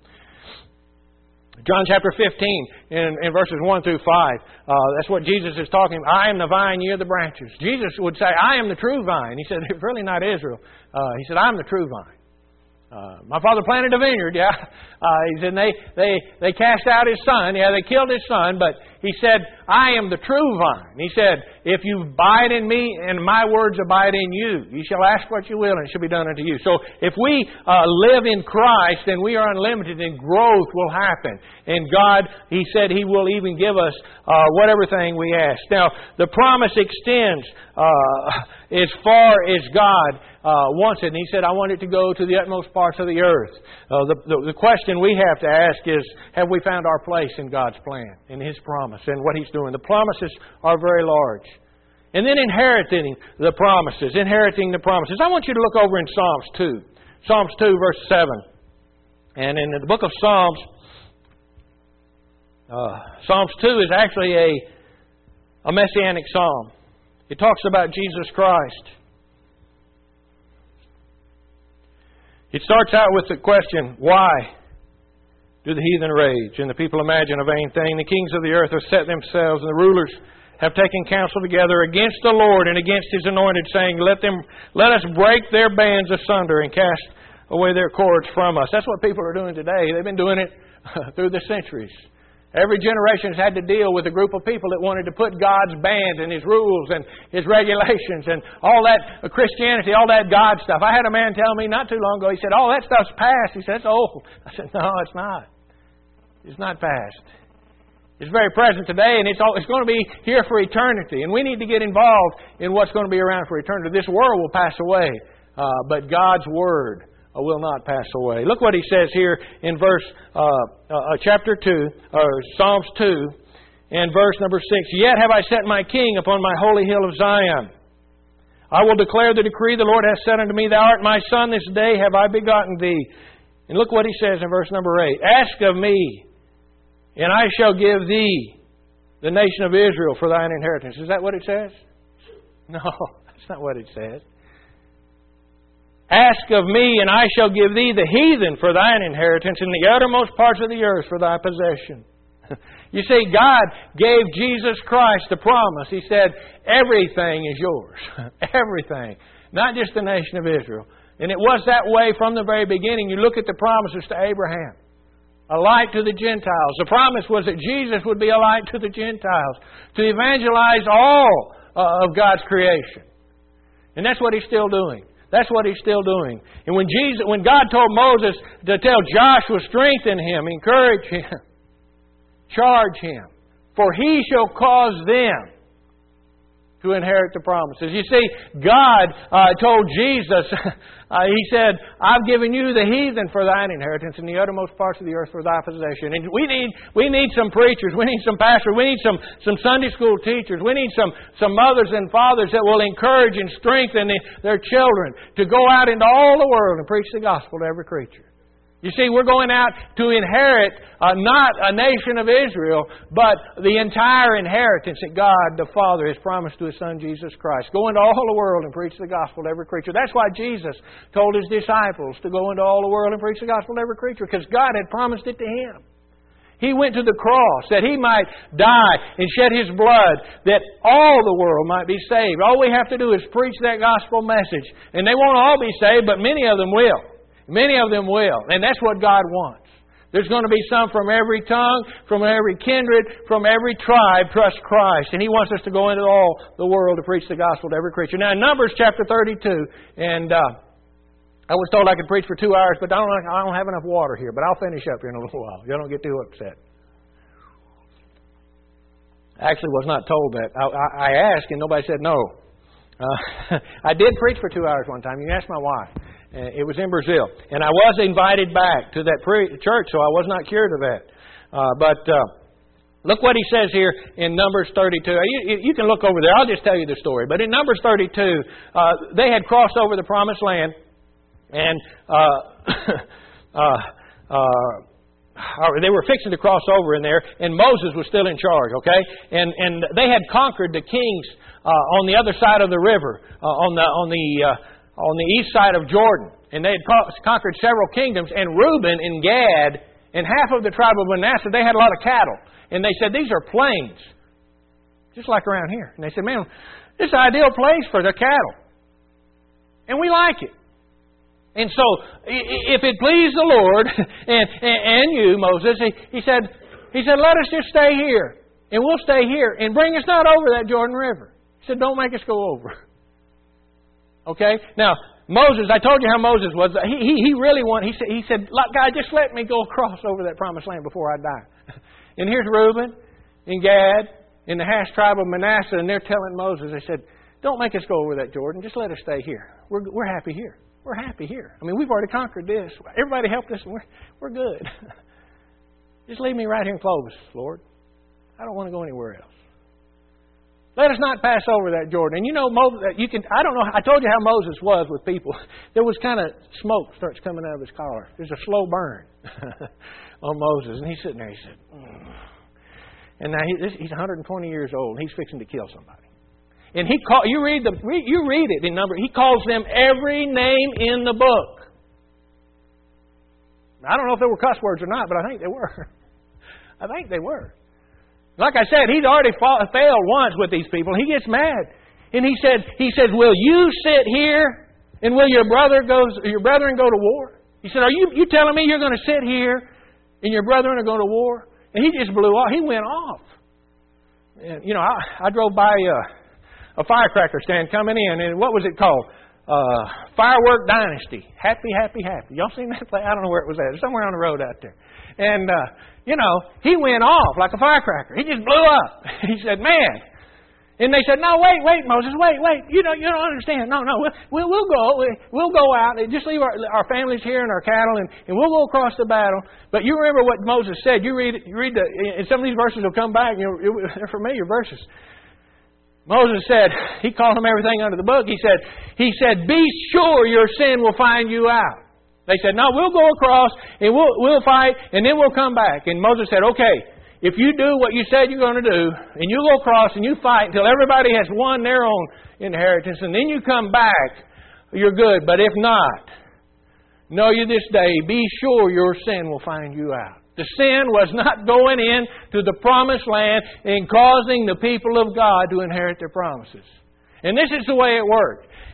John chapter 15, in verses 1 through 5, that's what Jesus is talking about. I am the vine, ye are the branches. Jesus would say, I am the true vine. He said, it's really not Israel. He said, I'm the true vine. My father planted a vineyard, yeah. He said, they cast out his son. Yeah, they killed his son, but he said, I am the true vine. He said, if you abide in me and my words abide in you, you shall ask what you will and it shall be done unto you. So if we live in Christ, then we are unlimited and growth will happen. And God, He said He will even give us whatever thing we ask. Now, the promise extends as far as God wants it. And He said, I want it to go to the utmost parts of the earth. The question we have to ask is, have we found our place in God's plan, in His promise, and what He's doing? The promises are very large. And then inheriting the promises. I want you to look over in Psalms 2. Psalms 2, verse 7. And in the book of Psalms, Psalms 2 is actually a messianic psalm. It talks about Jesus Christ. It starts out with the question, why do the heathen rage and the people imagine a vain thing? The kings of the earth have set themselves, and the rulers have taken counsel together against the Lord and against His anointed, saying, let us break their bands asunder and cast away their cords from us. That's what people are doing today. They've been doing it through the centuries. Every generation has had to deal with a group of people that wanted to put God's band and His rules and His regulations and all that Christianity, all that God stuff. I had a man tell me not too long ago, he said, that stuff's past. He said, it's old. I said, no, it's not. It's not past. It's very present today, and it's going to be here for eternity. And we need to get involved in what's going to be around for eternity. This world will pass away, but God's Word will not pass away. Look what He says here in verse chapter 2, or Psalms 2, and verse number 6. Yet have I set my King upon my holy hill of Zion. I will declare the decree the Lord hath said unto me, Thou art my son, this day have I begotten thee. And look what He says in verse number 8. Ask of me, and I shall give thee the nation of Israel for thine inheritance. Is that what it says? No, that's not what it says. Ask of me, and I shall give thee the heathen for thine inheritance, and the uttermost parts of the earth for thy possession. You see, God gave Jesus Christ the promise. He said, everything is yours. Everything. Not just the nation of Israel. And it was that way from the very beginning. You look at the promises to Abraham. A light to the Gentiles. The promise was that Jesus would be a light to the Gentiles. To evangelize all of God's creation. And that's what He's still doing. That's what He's still doing. And when God told Moses to tell Joshua, strengthen him, encourage him, charge him, for he shall cause them to inherit the promises. You see, God told Jesus, He said, I've given you the heathen for thine inheritance and the uttermost parts of the earth for thy possession. And we need some preachers, we need some pastors, we need some Sunday school teachers, we need some mothers and fathers that will encourage and strengthen their children to go out into all the world and preach the gospel to every creature. You see, we're going out to inherit not a nation of Israel, but the entire inheritance that God the Father has promised to His Son Jesus Christ. Go into all the world and preach the gospel to every creature. That's why Jesus told His disciples to go into all the world and preach the gospel to every creature, because God had promised it to Him. He went to the cross that He might die and shed His blood that all the world might be saved. All we have to do is preach that gospel message. And they won't all be saved, but many of them will. Many of them will. And that's what God wants. There's going to be some from every tongue, from every kindred, from every tribe trust Christ. And He wants us to go into all the world to preach the gospel to every creature. Now in Numbers chapter 32, and I was told I could preach for 2 hours, but I don't have enough water here. But I'll finish up here in a little while. You don't get too upset. I actually was not told that. I asked and nobody said no. I did preach for 2 hours one time. You can ask my wife. It was in Brazil. And I was invited back to that church, so I was not cured of that. But look what he says here in Numbers 32. You can look over there. I'll just tell you the story. But in Numbers 32, they had crossed over the Promised Land. And they were fixing to cross over in there. And Moses was still in charge, okay? And they had conquered the kings on the other side of the river, on the east side of Jordan. And they had conquered several kingdoms. And Reuben and Gad and half of the tribe of Manasseh, they had a lot of cattle. And they said, these are plains, just like around here. And they said, man, this is an ideal place for the cattle. And we like it. And so, if it please the Lord and you, Moses, he said, let us just stay here. And we'll stay here. And bring us not over that Jordan River. He said, don't make us go over. Okay? Now, Moses, I told you how Moses was. He really wanted, he said, God, just let me go across over that Promised Land before I die. And here's Reuben and Gad and the half tribe of Manasseh, and they're telling Moses, they said, don't make us go over that Jordan. Just let us stay here. We're happy here. We're happy here. I mean, we've already conquered this. Everybody helped us, and we're good. Just leave me right here in Clovis, Lord. I don't want to go anywhere else. Let us not pass over that Jordan. And you know, I don't know, I told you how Moses was with people. There was kind of smoke starts coming out of his collar. There's a slow burn on Moses. And he's sitting there, he said, And now he's 120 years old, and he's fixing to kill somebody. And you read it in Numbers. He calls them every name in the book. I don't know if they were cuss words or not, but I think they were. I think they were. Like I said, he's already failed once with these people. He gets mad. And he said, will you sit here and will your brethren go to war? He said, are you telling me you're going to sit here and your brethren are going to war? And he just blew off. He went off. And, you know, I drove by a firecracker stand coming in, and what was it called? Firework Dynasty. Happy, happy, happy. Y'all seen that play? I don't know where it was at. It's somewhere on the road out there. And, you know, he went off like a firecracker. He just blew up. He said, man. And they said, no, wait, Moses, wait. You don't understand. No, we'll go. We'll go out. Just leave our families here and our cattle, and we'll go across the battle. But you remember what Moses said. You read and some of these verses will come back. They're familiar verses. Moses said, he called them everything under the book. He said, be sure your sin will find you out. They said, no, we'll go across and we'll fight and then we'll come back. And Moses said, okay, if you do what you said you're going to do and you go across and you fight until everybody has won their own inheritance and then you come back, you're good. But if not, know you this day, be sure your sin will find you out. The sin was not going in to the Promised Land and causing the people of God to inherit their promises. And this is the way it worked.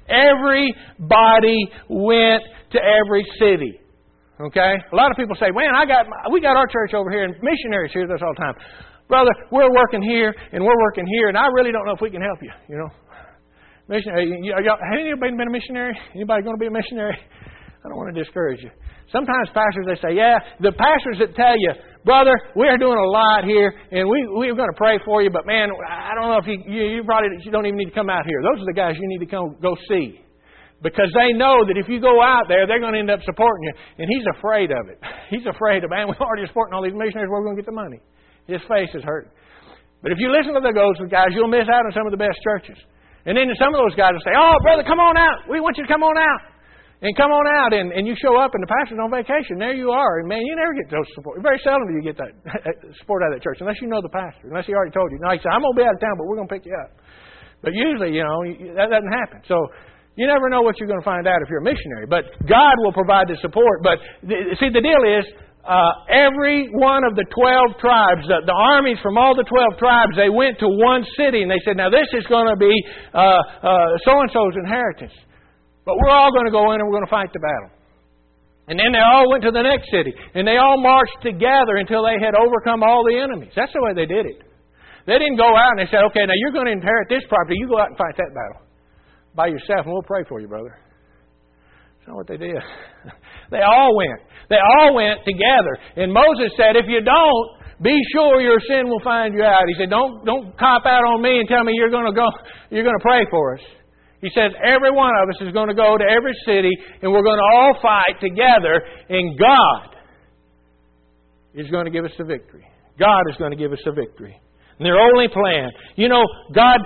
Everybody went to every city. Okay? A lot of people say, man, we got our church over here, and missionaries hear this all the time. Brother, we're working here, and we're working here, and I really don't know if we can help you, you know. Missionary, has anybody been a missionary? Anybody going to be a missionary? I don't want to discourage you. Sometimes pastors, they say, yeah, the pastors that tell you, brother, we're doing a lot here, and we're going to pray for you, but man, I don't know if you don't even need to come out here. Those are the guys you need to go see. Because they know that if you go out there, they're going to end up supporting you. And he's afraid of it. He's afraid of, man, we're already supporting all these missionaries, where are we going to get the money? His face is hurting. But if you listen to those guys, you'll miss out on some of the best churches. And then some of those guys will say, oh, brother, come on out. We want you to come on out. And come on out. And you show up and the pastor's on vacation. There you are. And man, you never get those support. Very seldom do you get that support out of that church, unless you know the pastor. Unless he already told you. No, he said, I'm going to be out of town, but we're going to pick you up. But usually, that doesn't happen. So you never know what you're going to find out if you're a missionary. But God will provide the support. But see, the deal is, every one of the 12 tribes, the armies from all the 12 tribes, they went to one city and they said, now this is going to be so-and-so's inheritance. But we're all going to go in and we're going to fight the battle. And then they all went to the next city. And they all marched together until they had overcome all the enemies. That's the way they did it. They didn't go out and they said, okay, now you're going to inherit this property. You go out and fight that battle by yourself and we'll pray for you, brother. That's not what they did. They all went. They all went together. And Moses said, if you don't, be sure your sin will find you out. He said, don't cop out on me and tell me you're going to pray for us. He says, every one of us is going to go to every city and we're going to all fight together, and God is going to give us the victory. God is going to give us the victory. And their only plan. God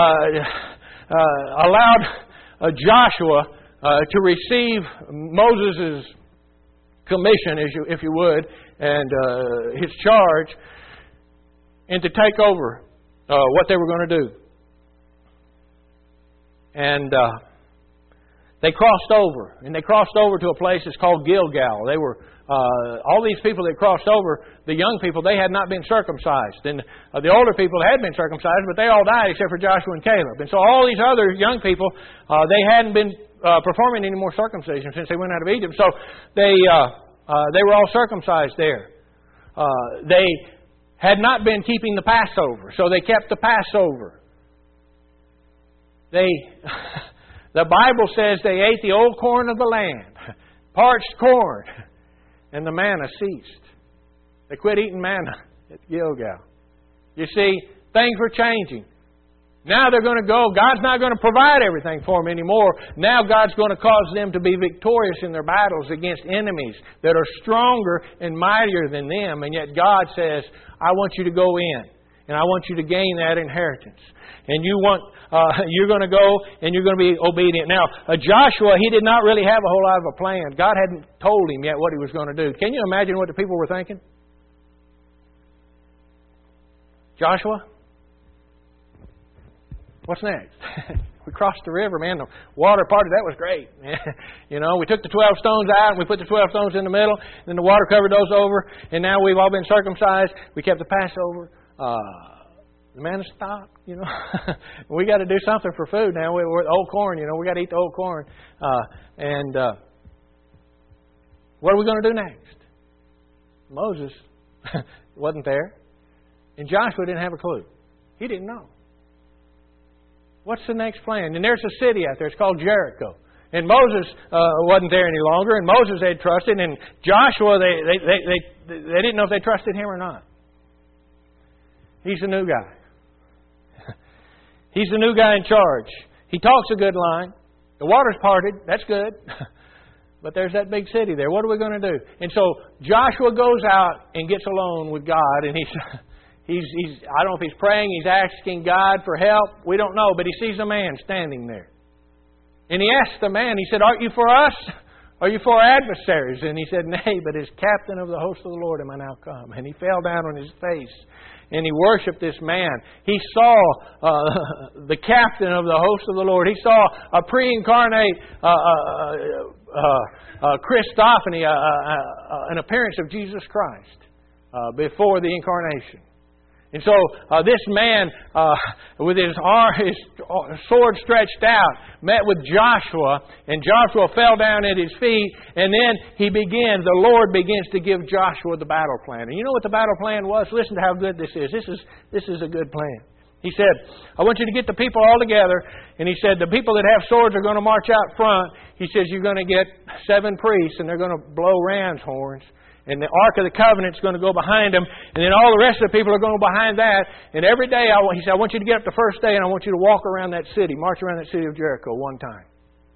allowed Joshua to receive Moses' commission, if you would, and his charge, and to take over what they were going to do. And they crossed over, and they crossed over to a place that's called Gilgal. They were all these people that crossed over, the young people, they had not been circumcised. And the older people had been circumcised, but they all died except for Joshua and Caleb. And so all these other young people, they hadn't been performing any more circumcision since they went out of Egypt. So they were all circumcised there. They had not been keeping the Passover, so they kept the Passover. The Bible says they ate the old corn of the land, parched corn, and the manna ceased. They quit eating manna at Gilgal. You see, things were changing. Now they're going to go. God's not going to provide everything for them anymore. Now God's going to cause them to be victorious in their battles against enemies that are stronger and mightier than them. And yet God says, I want you to go in, and I want you to gain that inheritance. And you're going to go and you're going to be obedient. Now, Joshua, he did not really have a whole lot of a plan. God hadn't told him yet what he was going to do. Can you imagine what the people were thinking? Joshua? What's next? We crossed the river, man. The water parted. That was great. We took the 12 stones out and we put the 12 stones in the middle. Then the water covered those over. And now we've all been circumcised. We kept the Passover. The manna stopped, We got to do something for food now. We're old corn, We got to eat the old corn. What are we going to do next? Moses wasn't there. And Joshua didn't have a clue. He didn't know. What's the next plan? And there's a city out there. It's called Jericho. And Moses wasn't there any longer. And Moses had trusted. And Joshua, they didn't know if they trusted him or not. He's the new guy. He's the new guy in charge. He talks a good line. The water's parted. That's good. But there's that big city there. What are we going to do? And so Joshua goes out and gets alone with God. And he's I don't know if he's praying, he's asking God for help. We don't know. But he sees a man standing there. And he asks the man, he said, "Aren't you for us? Are you for our adversaries?" And he said, "Nay, but as captain of the host of the Lord am I now come." And he fell down on his face. And he worshipped this man. He saw the captain of the host of the Lord. He saw a pre-incarnate Christophany, an appearance of Jesus Christ before the incarnation. And so this man, with his sword stretched out, met with Joshua, and Joshua fell down at his feet, and then the Lord begins to give Joshua the battle plan. And you know what the battle plan was? Listen to how good this is. This is a good plan. He said, I want you to get the people all together, and he said, the people that have swords are going to march out front. He says, you're going to get 7 priests, and they're going to blow ram's horns. And the Ark of the Covenant is going to go behind them. And then all the rest of the people are going to go behind that. And every day, he said, I want you to get up the first day and I want you to walk around that city, march around that city of Jericho one time.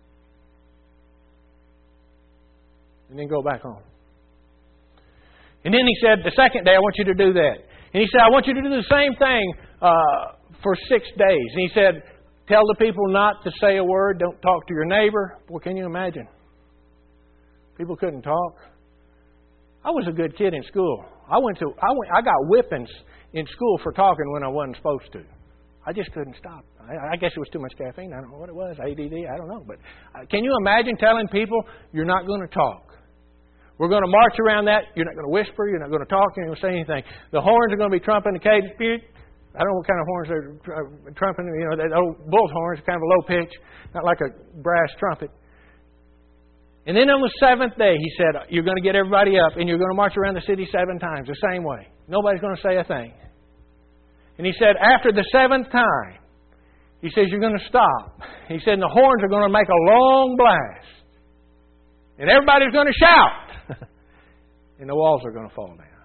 And then go back home. And then he said, the second day, I want you to do that. And he said, I want you to do the same thing for 6 days. And he said, tell the people not to say a word. Don't talk to your neighbor. Boy, can you imagine? People couldn't talk. I was a good kid in school. I got whippings in school for talking when I wasn't supposed to. I just couldn't stop. I guess it was too much caffeine. I don't know what it was. ADD. I don't know. But can you imagine telling people you're not going to talk? We're going to march around that. You're not going to whisper. You're not going to talk. You're not going to say anything. The horns are going to be trumping the cadence. I don't know what kind of horns they're trumping. You know, the old bull's horns, kind of a low pitch, not like a brass trumpet. And then on the 7th day, he said, you're going to get everybody up and you're going to march around the city 7 times, the same way. Nobody's going to say a thing. And he said, after the 7th time, he says, you're going to stop. He said, and the horns are going to make a long blast. And everybody's going to shout. And the walls are going to fall down.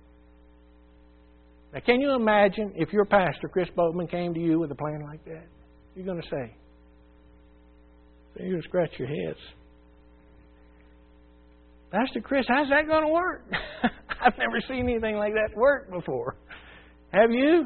Now, can you imagine if your pastor, Chris Boatman, came to you with a plan like that? You're going to say, you're going to scratch your heads. Pastor Chris, how's that going to work? I've never seen anything like that work before. Have you?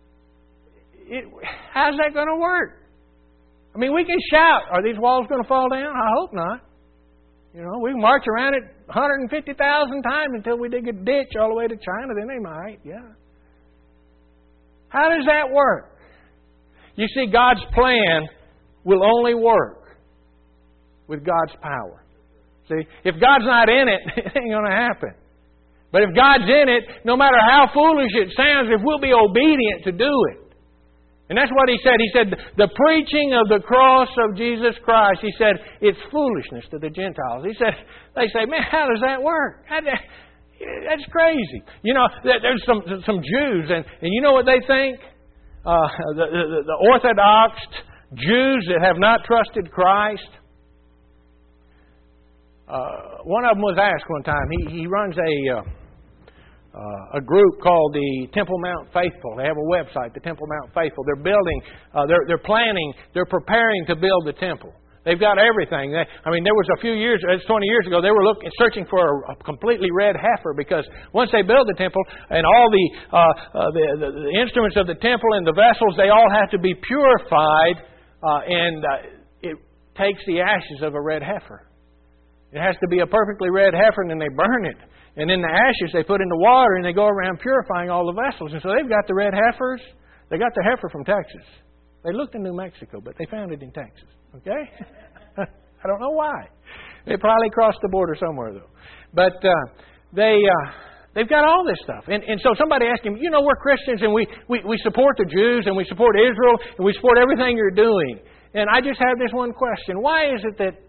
How's that going to work? I mean, we can shout. Are these walls going to fall down? I hope not. You know, we can march around it 150,000 times until we dig a ditch all the way to China. Then they might, yeah. How does that work? You see, God's plan will only work with God's power. See, if God's not in it, it ain't going to happen. But if God's in it, no matter how foolish it sounds, if we'll be obedient to do it. And that's what He said. He said, the preaching of the cross of Jesus Christ, He said, it's foolishness to the Gentiles. He said, they say, man, how does that work? That's crazy. You know, there's some Jews, and you know what they think? The Orthodox Jews that have not trusted Christ. One of them was asked one time. He runs a group called the Temple Mount Faithful. They have a website, the Temple Mount Faithful. They're building, they're planning, they're preparing to build the temple. They've got everything. There was a few years, 20 years ago, they were searching for a completely red heifer because once they build the temple and all the instruments of the temple and the vessels, they all have to be purified, and it takes the ashes of a red heifer. It has to be a perfectly red heifer, and then they burn it. And then the ashes they put in the water, and they go around purifying all the vessels. And so they've got the red heifers. They got the heifer from Texas. They looked in New Mexico, but they found it in Texas. Okay? I don't know why. They probably crossed the border somewhere, though. But they've got all this stuff. And so somebody asked him, you know, we're Christians, and we support the Jews, and we support Israel, and we support everything you're doing. And I just have this one question. Why is it that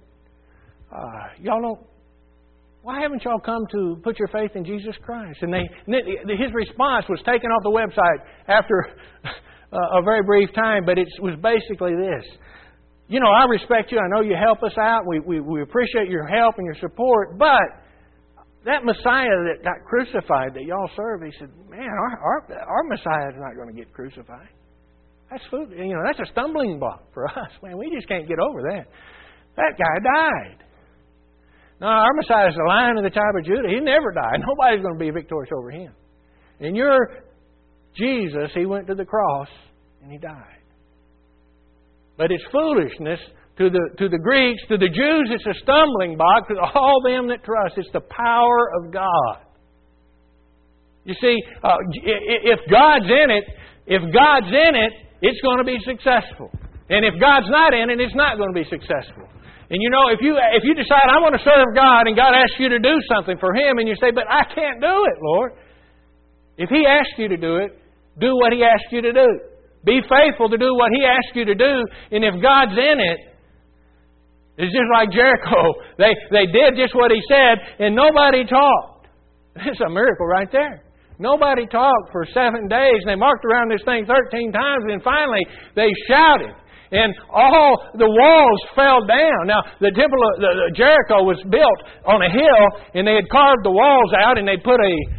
why haven't y'all come to put your faith in Jesus Christ? And his response was taken off the website after a very brief time, but it was basically this. You know, I respect you. I know you help us out. We appreciate your help and your support, but that Messiah that got crucified that y'all serve, he said, man, our Messiah is not going to get crucified. That's food. You know, that's a stumbling block for us. Man, we just can't get over that. That guy died. No, our Messiah is the Lion of the tribe of Judah. He never died. Nobody's going to be victorious over Him. And your Jesus, He went to the cross and He died. But it's foolishness to the Greeks, to the Jews. It's a stumbling block to all them that trust. It's the power of God. You see, if God's in it, it's going to be successful. And if God's not in it, it's not going to be successful. And you know, if you decide, I want to serve God, and God asks you to do something for Him, and you say, but I can't do it, Lord. If He asks you to do it, do what He asks you to do. Be faithful to do what He asks you to do. And if God's in it, it's just like Jericho. They did just what He said, and nobody talked. It's a miracle right there. Nobody talked for 7 days, and they marked around this thing 13 times, and finally they shouted. And all the walls fell down. Now, the temple of the Jericho was built on a hill, and they had carved the walls out, and they'd put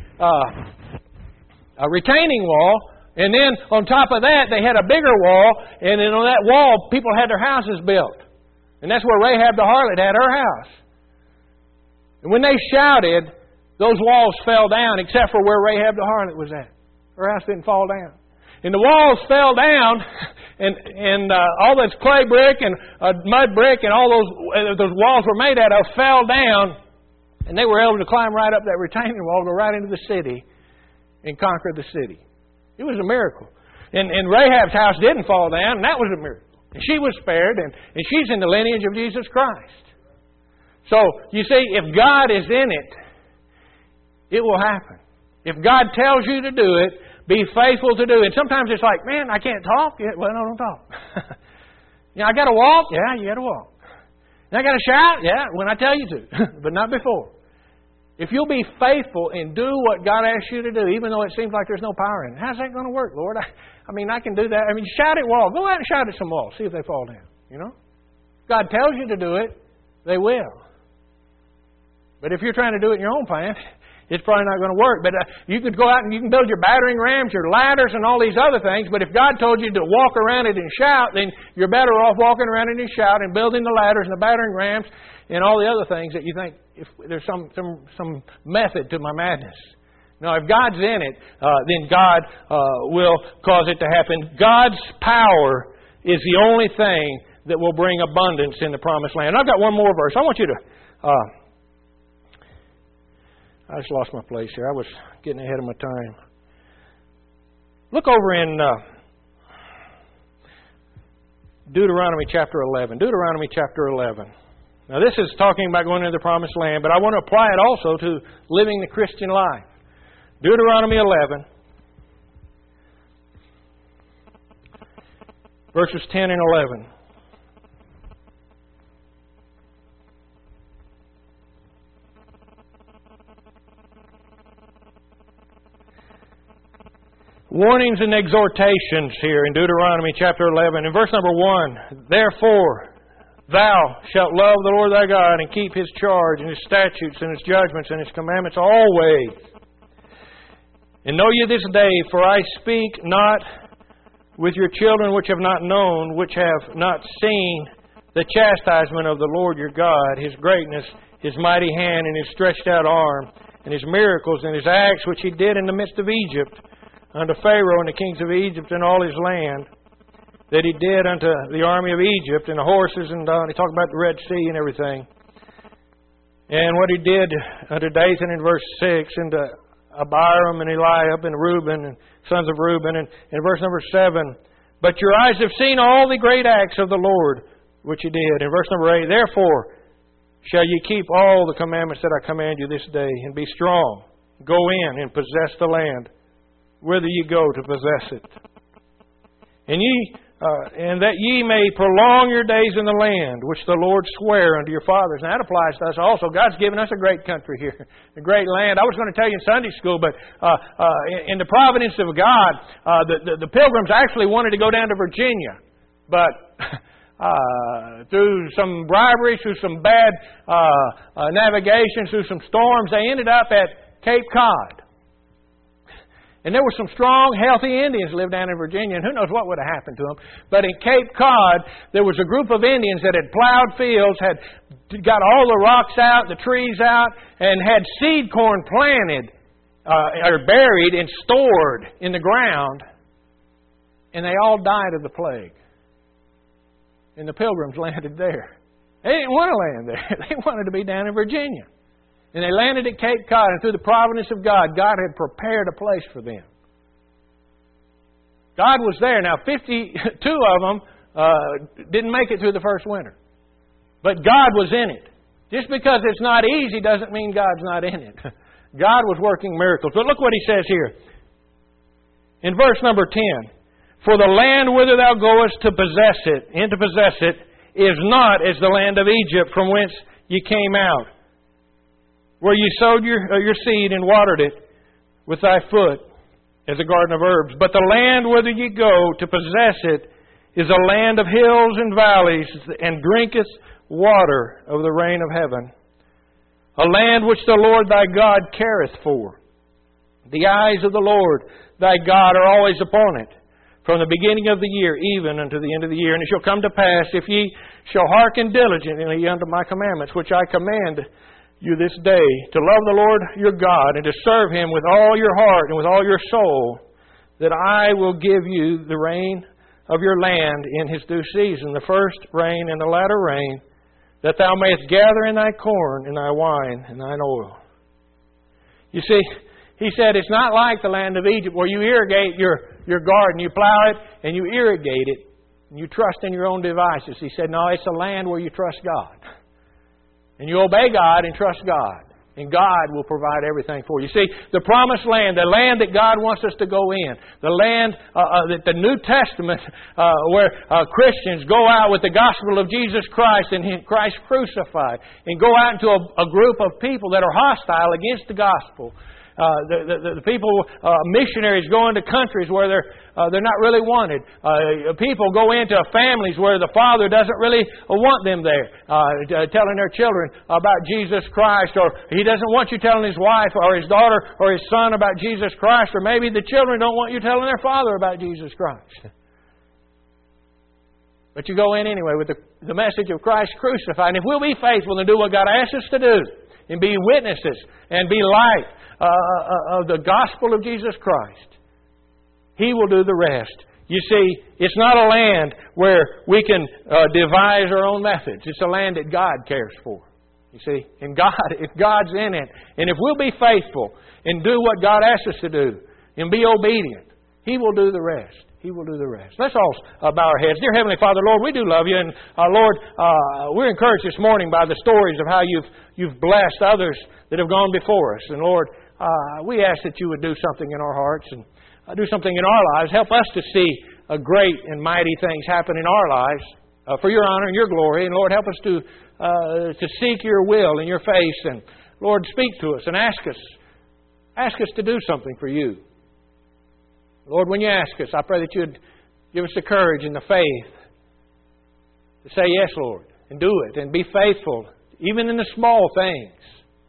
a retaining wall. And then on top of that, they had a bigger wall, and then on that wall, people had their houses built. And that's where Rahab the harlot had her house. And when they shouted, those walls fell down, except for where Rahab the harlot was at. Her house didn't fall down. And the walls fell down, and all this clay brick and mud brick and all those walls were made out of fell down, and they were able to climb right up that retaining wall, go right into the city, and conquer the city. It was a miracle. And Rahab's house didn't fall down, and that was a miracle. And she was spared, and she's in the lineage of Jesus Christ. So, you see, if God is in it, it will happen. If God tells you to do it, be faithful to do it. And sometimes it's like, man, I can't talk. Yeah, well, no, don't talk. I got to walk. Yeah, you got to walk. And I got to shout. Yeah, when I tell you to, but not before. If you'll be faithful and do what God asks you to do, even though it seems like there's no power in it, how's that going to work, Lord? I can do that. Shout at walls. Go out and shout at some walls. See if they fall down. If God tells you to do it, they will. But if you're trying to do it in your own plan, it's probably not going to work. But you could go out and you can build your battering rams, your ladders, and all these other things. But if God told you to walk around it and shout, then you're better off walking around it and shout and building the ladders and the battering rams and all the other things that you think if there's some method to my madness. No, if God's in it, then God will cause it to happen. God's power is the only thing that will bring abundance in the promised land. And I've got one more verse. I want you to... I just lost my place here. I was getting ahead of my time. Look over in Deuteronomy chapter 11. Deuteronomy chapter 11. Now this is talking about going into the promised land, but I want to apply it also to living the Christian life. Deuteronomy 11, verses 10 and 11. Warnings and exhortations here in Deuteronomy chapter 11. In verse number 1, Therefore, thou shalt love the Lord thy God and keep His charge and His statutes and His judgments and His commandments always. And know ye this day, for I speak not with your children which have not known, which have not seen the chastisement of the Lord your God, His greatness, His mighty hand, and His stretched out arm, and His miracles, and His acts which He did in the midst of Egypt, unto Pharaoh and the kings of Egypt and all his land, that He did unto the army of Egypt and the horses, and He talked about the Red Sea and everything. And what He did unto Dathan in verse 6, and to Abiram and Eliab and Reuben and sons of Reuben. And in verse number 7, But your eyes have seen all the great acts of the Lord which He did. In verse number 8, Therefore shall ye keep all the commandments that I command you this day, and be strong. Go in and possess the land, whither ye go to possess it. And that ye may prolong your days in the land which the Lord sware unto your fathers. Now that applies to us also. God's given us a great country here, a great land. I was going to tell you in Sunday school, but in the providence of God, the Pilgrims actually wanted to go down to Virginia, but through some bribery, through some bad navigation, through some storms, they ended up at Cape Cod. And there were some strong, healthy Indians lived down in Virginia, and who knows what would have happened to them. But in Cape Cod, there was a group of Indians that had plowed fields, had got all the rocks out, the trees out, and had seed corn planted, or buried and stored in the ground. And they all died of the plague. And the Pilgrims landed there. They didn't want to land there. They wanted to be down in Virginia. And they landed at Cape Cod, and through the providence of God, God had prepared a place for them. God was there. Now, 52 of them didn't make it through the first winter. But God was in it. Just because it's not easy doesn't mean God's not in it. God was working miracles. But look what He says here. In verse number 10, for the land whither thou goest to possess it, and to possess it, is not as the land of Egypt from whence ye came out, where ye sowed your seed and watered it with thy foot, as a garden of herbs. But the land whither ye go to possess it is a land of hills and valleys, and drinketh water of the rain of heaven. A land which the Lord thy God careth for. The eyes of the Lord thy God are always upon it, from the beginning of the year even unto the end of the year. And it shall come to pass, if ye shall hearken diligently unto my commandments, which I command you this day, to love the Lord your God, and to serve Him with all your heart and with all your soul, that I will give you the rain of your land in His due season, the first rain and the latter rain, that thou mayest gather in thy corn and thy wine and thine oil. You see, He said it's not like the land of Egypt where you irrigate your garden, you plow it and you irrigate it, and you trust in your own devices. He said, no, it's a land where you trust God. And you obey God and trust God. And God will provide everything for you. See, the promised land, the land that God wants us to go in, the land that the New Testament, where Christians go out with the gospel of Jesus Christ and Christ crucified, and go out into a group of people that are hostile against the gospel. The people, missionaries go into countries where they're not really wanted. People go into families where the father doesn't really want them there, telling their children about Jesus Christ, or he doesn't want you telling his wife or his daughter or his son about Jesus Christ, or maybe the children don't want you telling their father about Jesus Christ. But you go in anyway with the message of Christ crucified. And if we'll be faithful and do what God asks us to do, and be witnesses and be light of the gospel of Jesus Christ, He will do the rest. You see, it's not a land where we can devise our own methods. It's a land that God cares for. You see, and if God's in it, and if we'll be faithful and do what God asks us to do and be obedient, He will do the rest. He will do the rest. Let's all bow our heads. Dear Heavenly Father, Lord, we do love You. And Lord, we're encouraged this morning by the stories of how You've blessed others that have gone before us. And Lord, we ask that You would do something in our hearts and do something in our lives. Help us to see great and mighty things happen in our lives for Your honor and Your glory. And Lord, help us to seek Your will in Your face. And Lord, speak to us and ask us to do something for You. Lord, when You ask us, I pray that You'd give us the courage and the faith to say yes, Lord, and do it, and be faithful, even in the small things,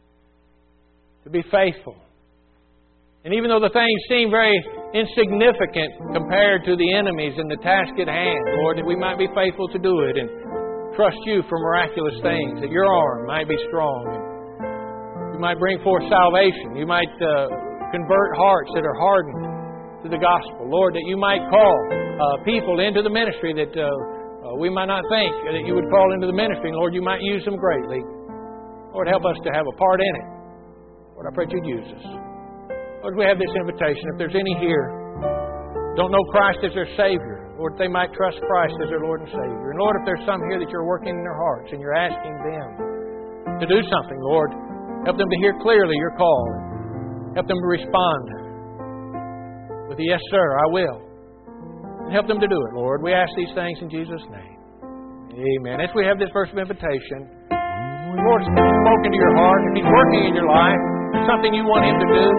to be faithful. And even though the things seem very insignificant compared to the enemies and the task at hand, Lord, that we might be faithful to do it and trust You for miraculous things, that Your arm might be strong, and You might bring forth salvation. You might convert hearts that are hardened to the gospel. Lord, that You might call people into the ministry that we might not think that You would call into the ministry. And Lord, You might use them greatly. Lord, help us to have a part in it. Lord, I pray You'd use us. Lord, we have this invitation. If there's any here don't know Christ as their Savior, Lord, they might trust Christ as their Lord and Savior. And Lord, if there's some here that You're working in their hearts and You're asking them to do something, Lord, help them to hear clearly Your call. Help them to respond with a yes, sir, I will. And help them to do it, Lord. We ask these things in Jesus' name. Amen. As we have this verse of invitation, the Lord's spoken to your heart. If He's working in your life, something you want Him to do,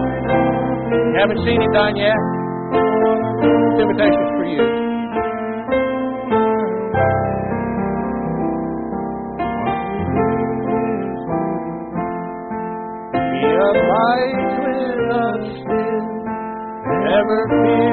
you haven't seen it done yet, this invitation is for you. Be a light with us still. Never fear.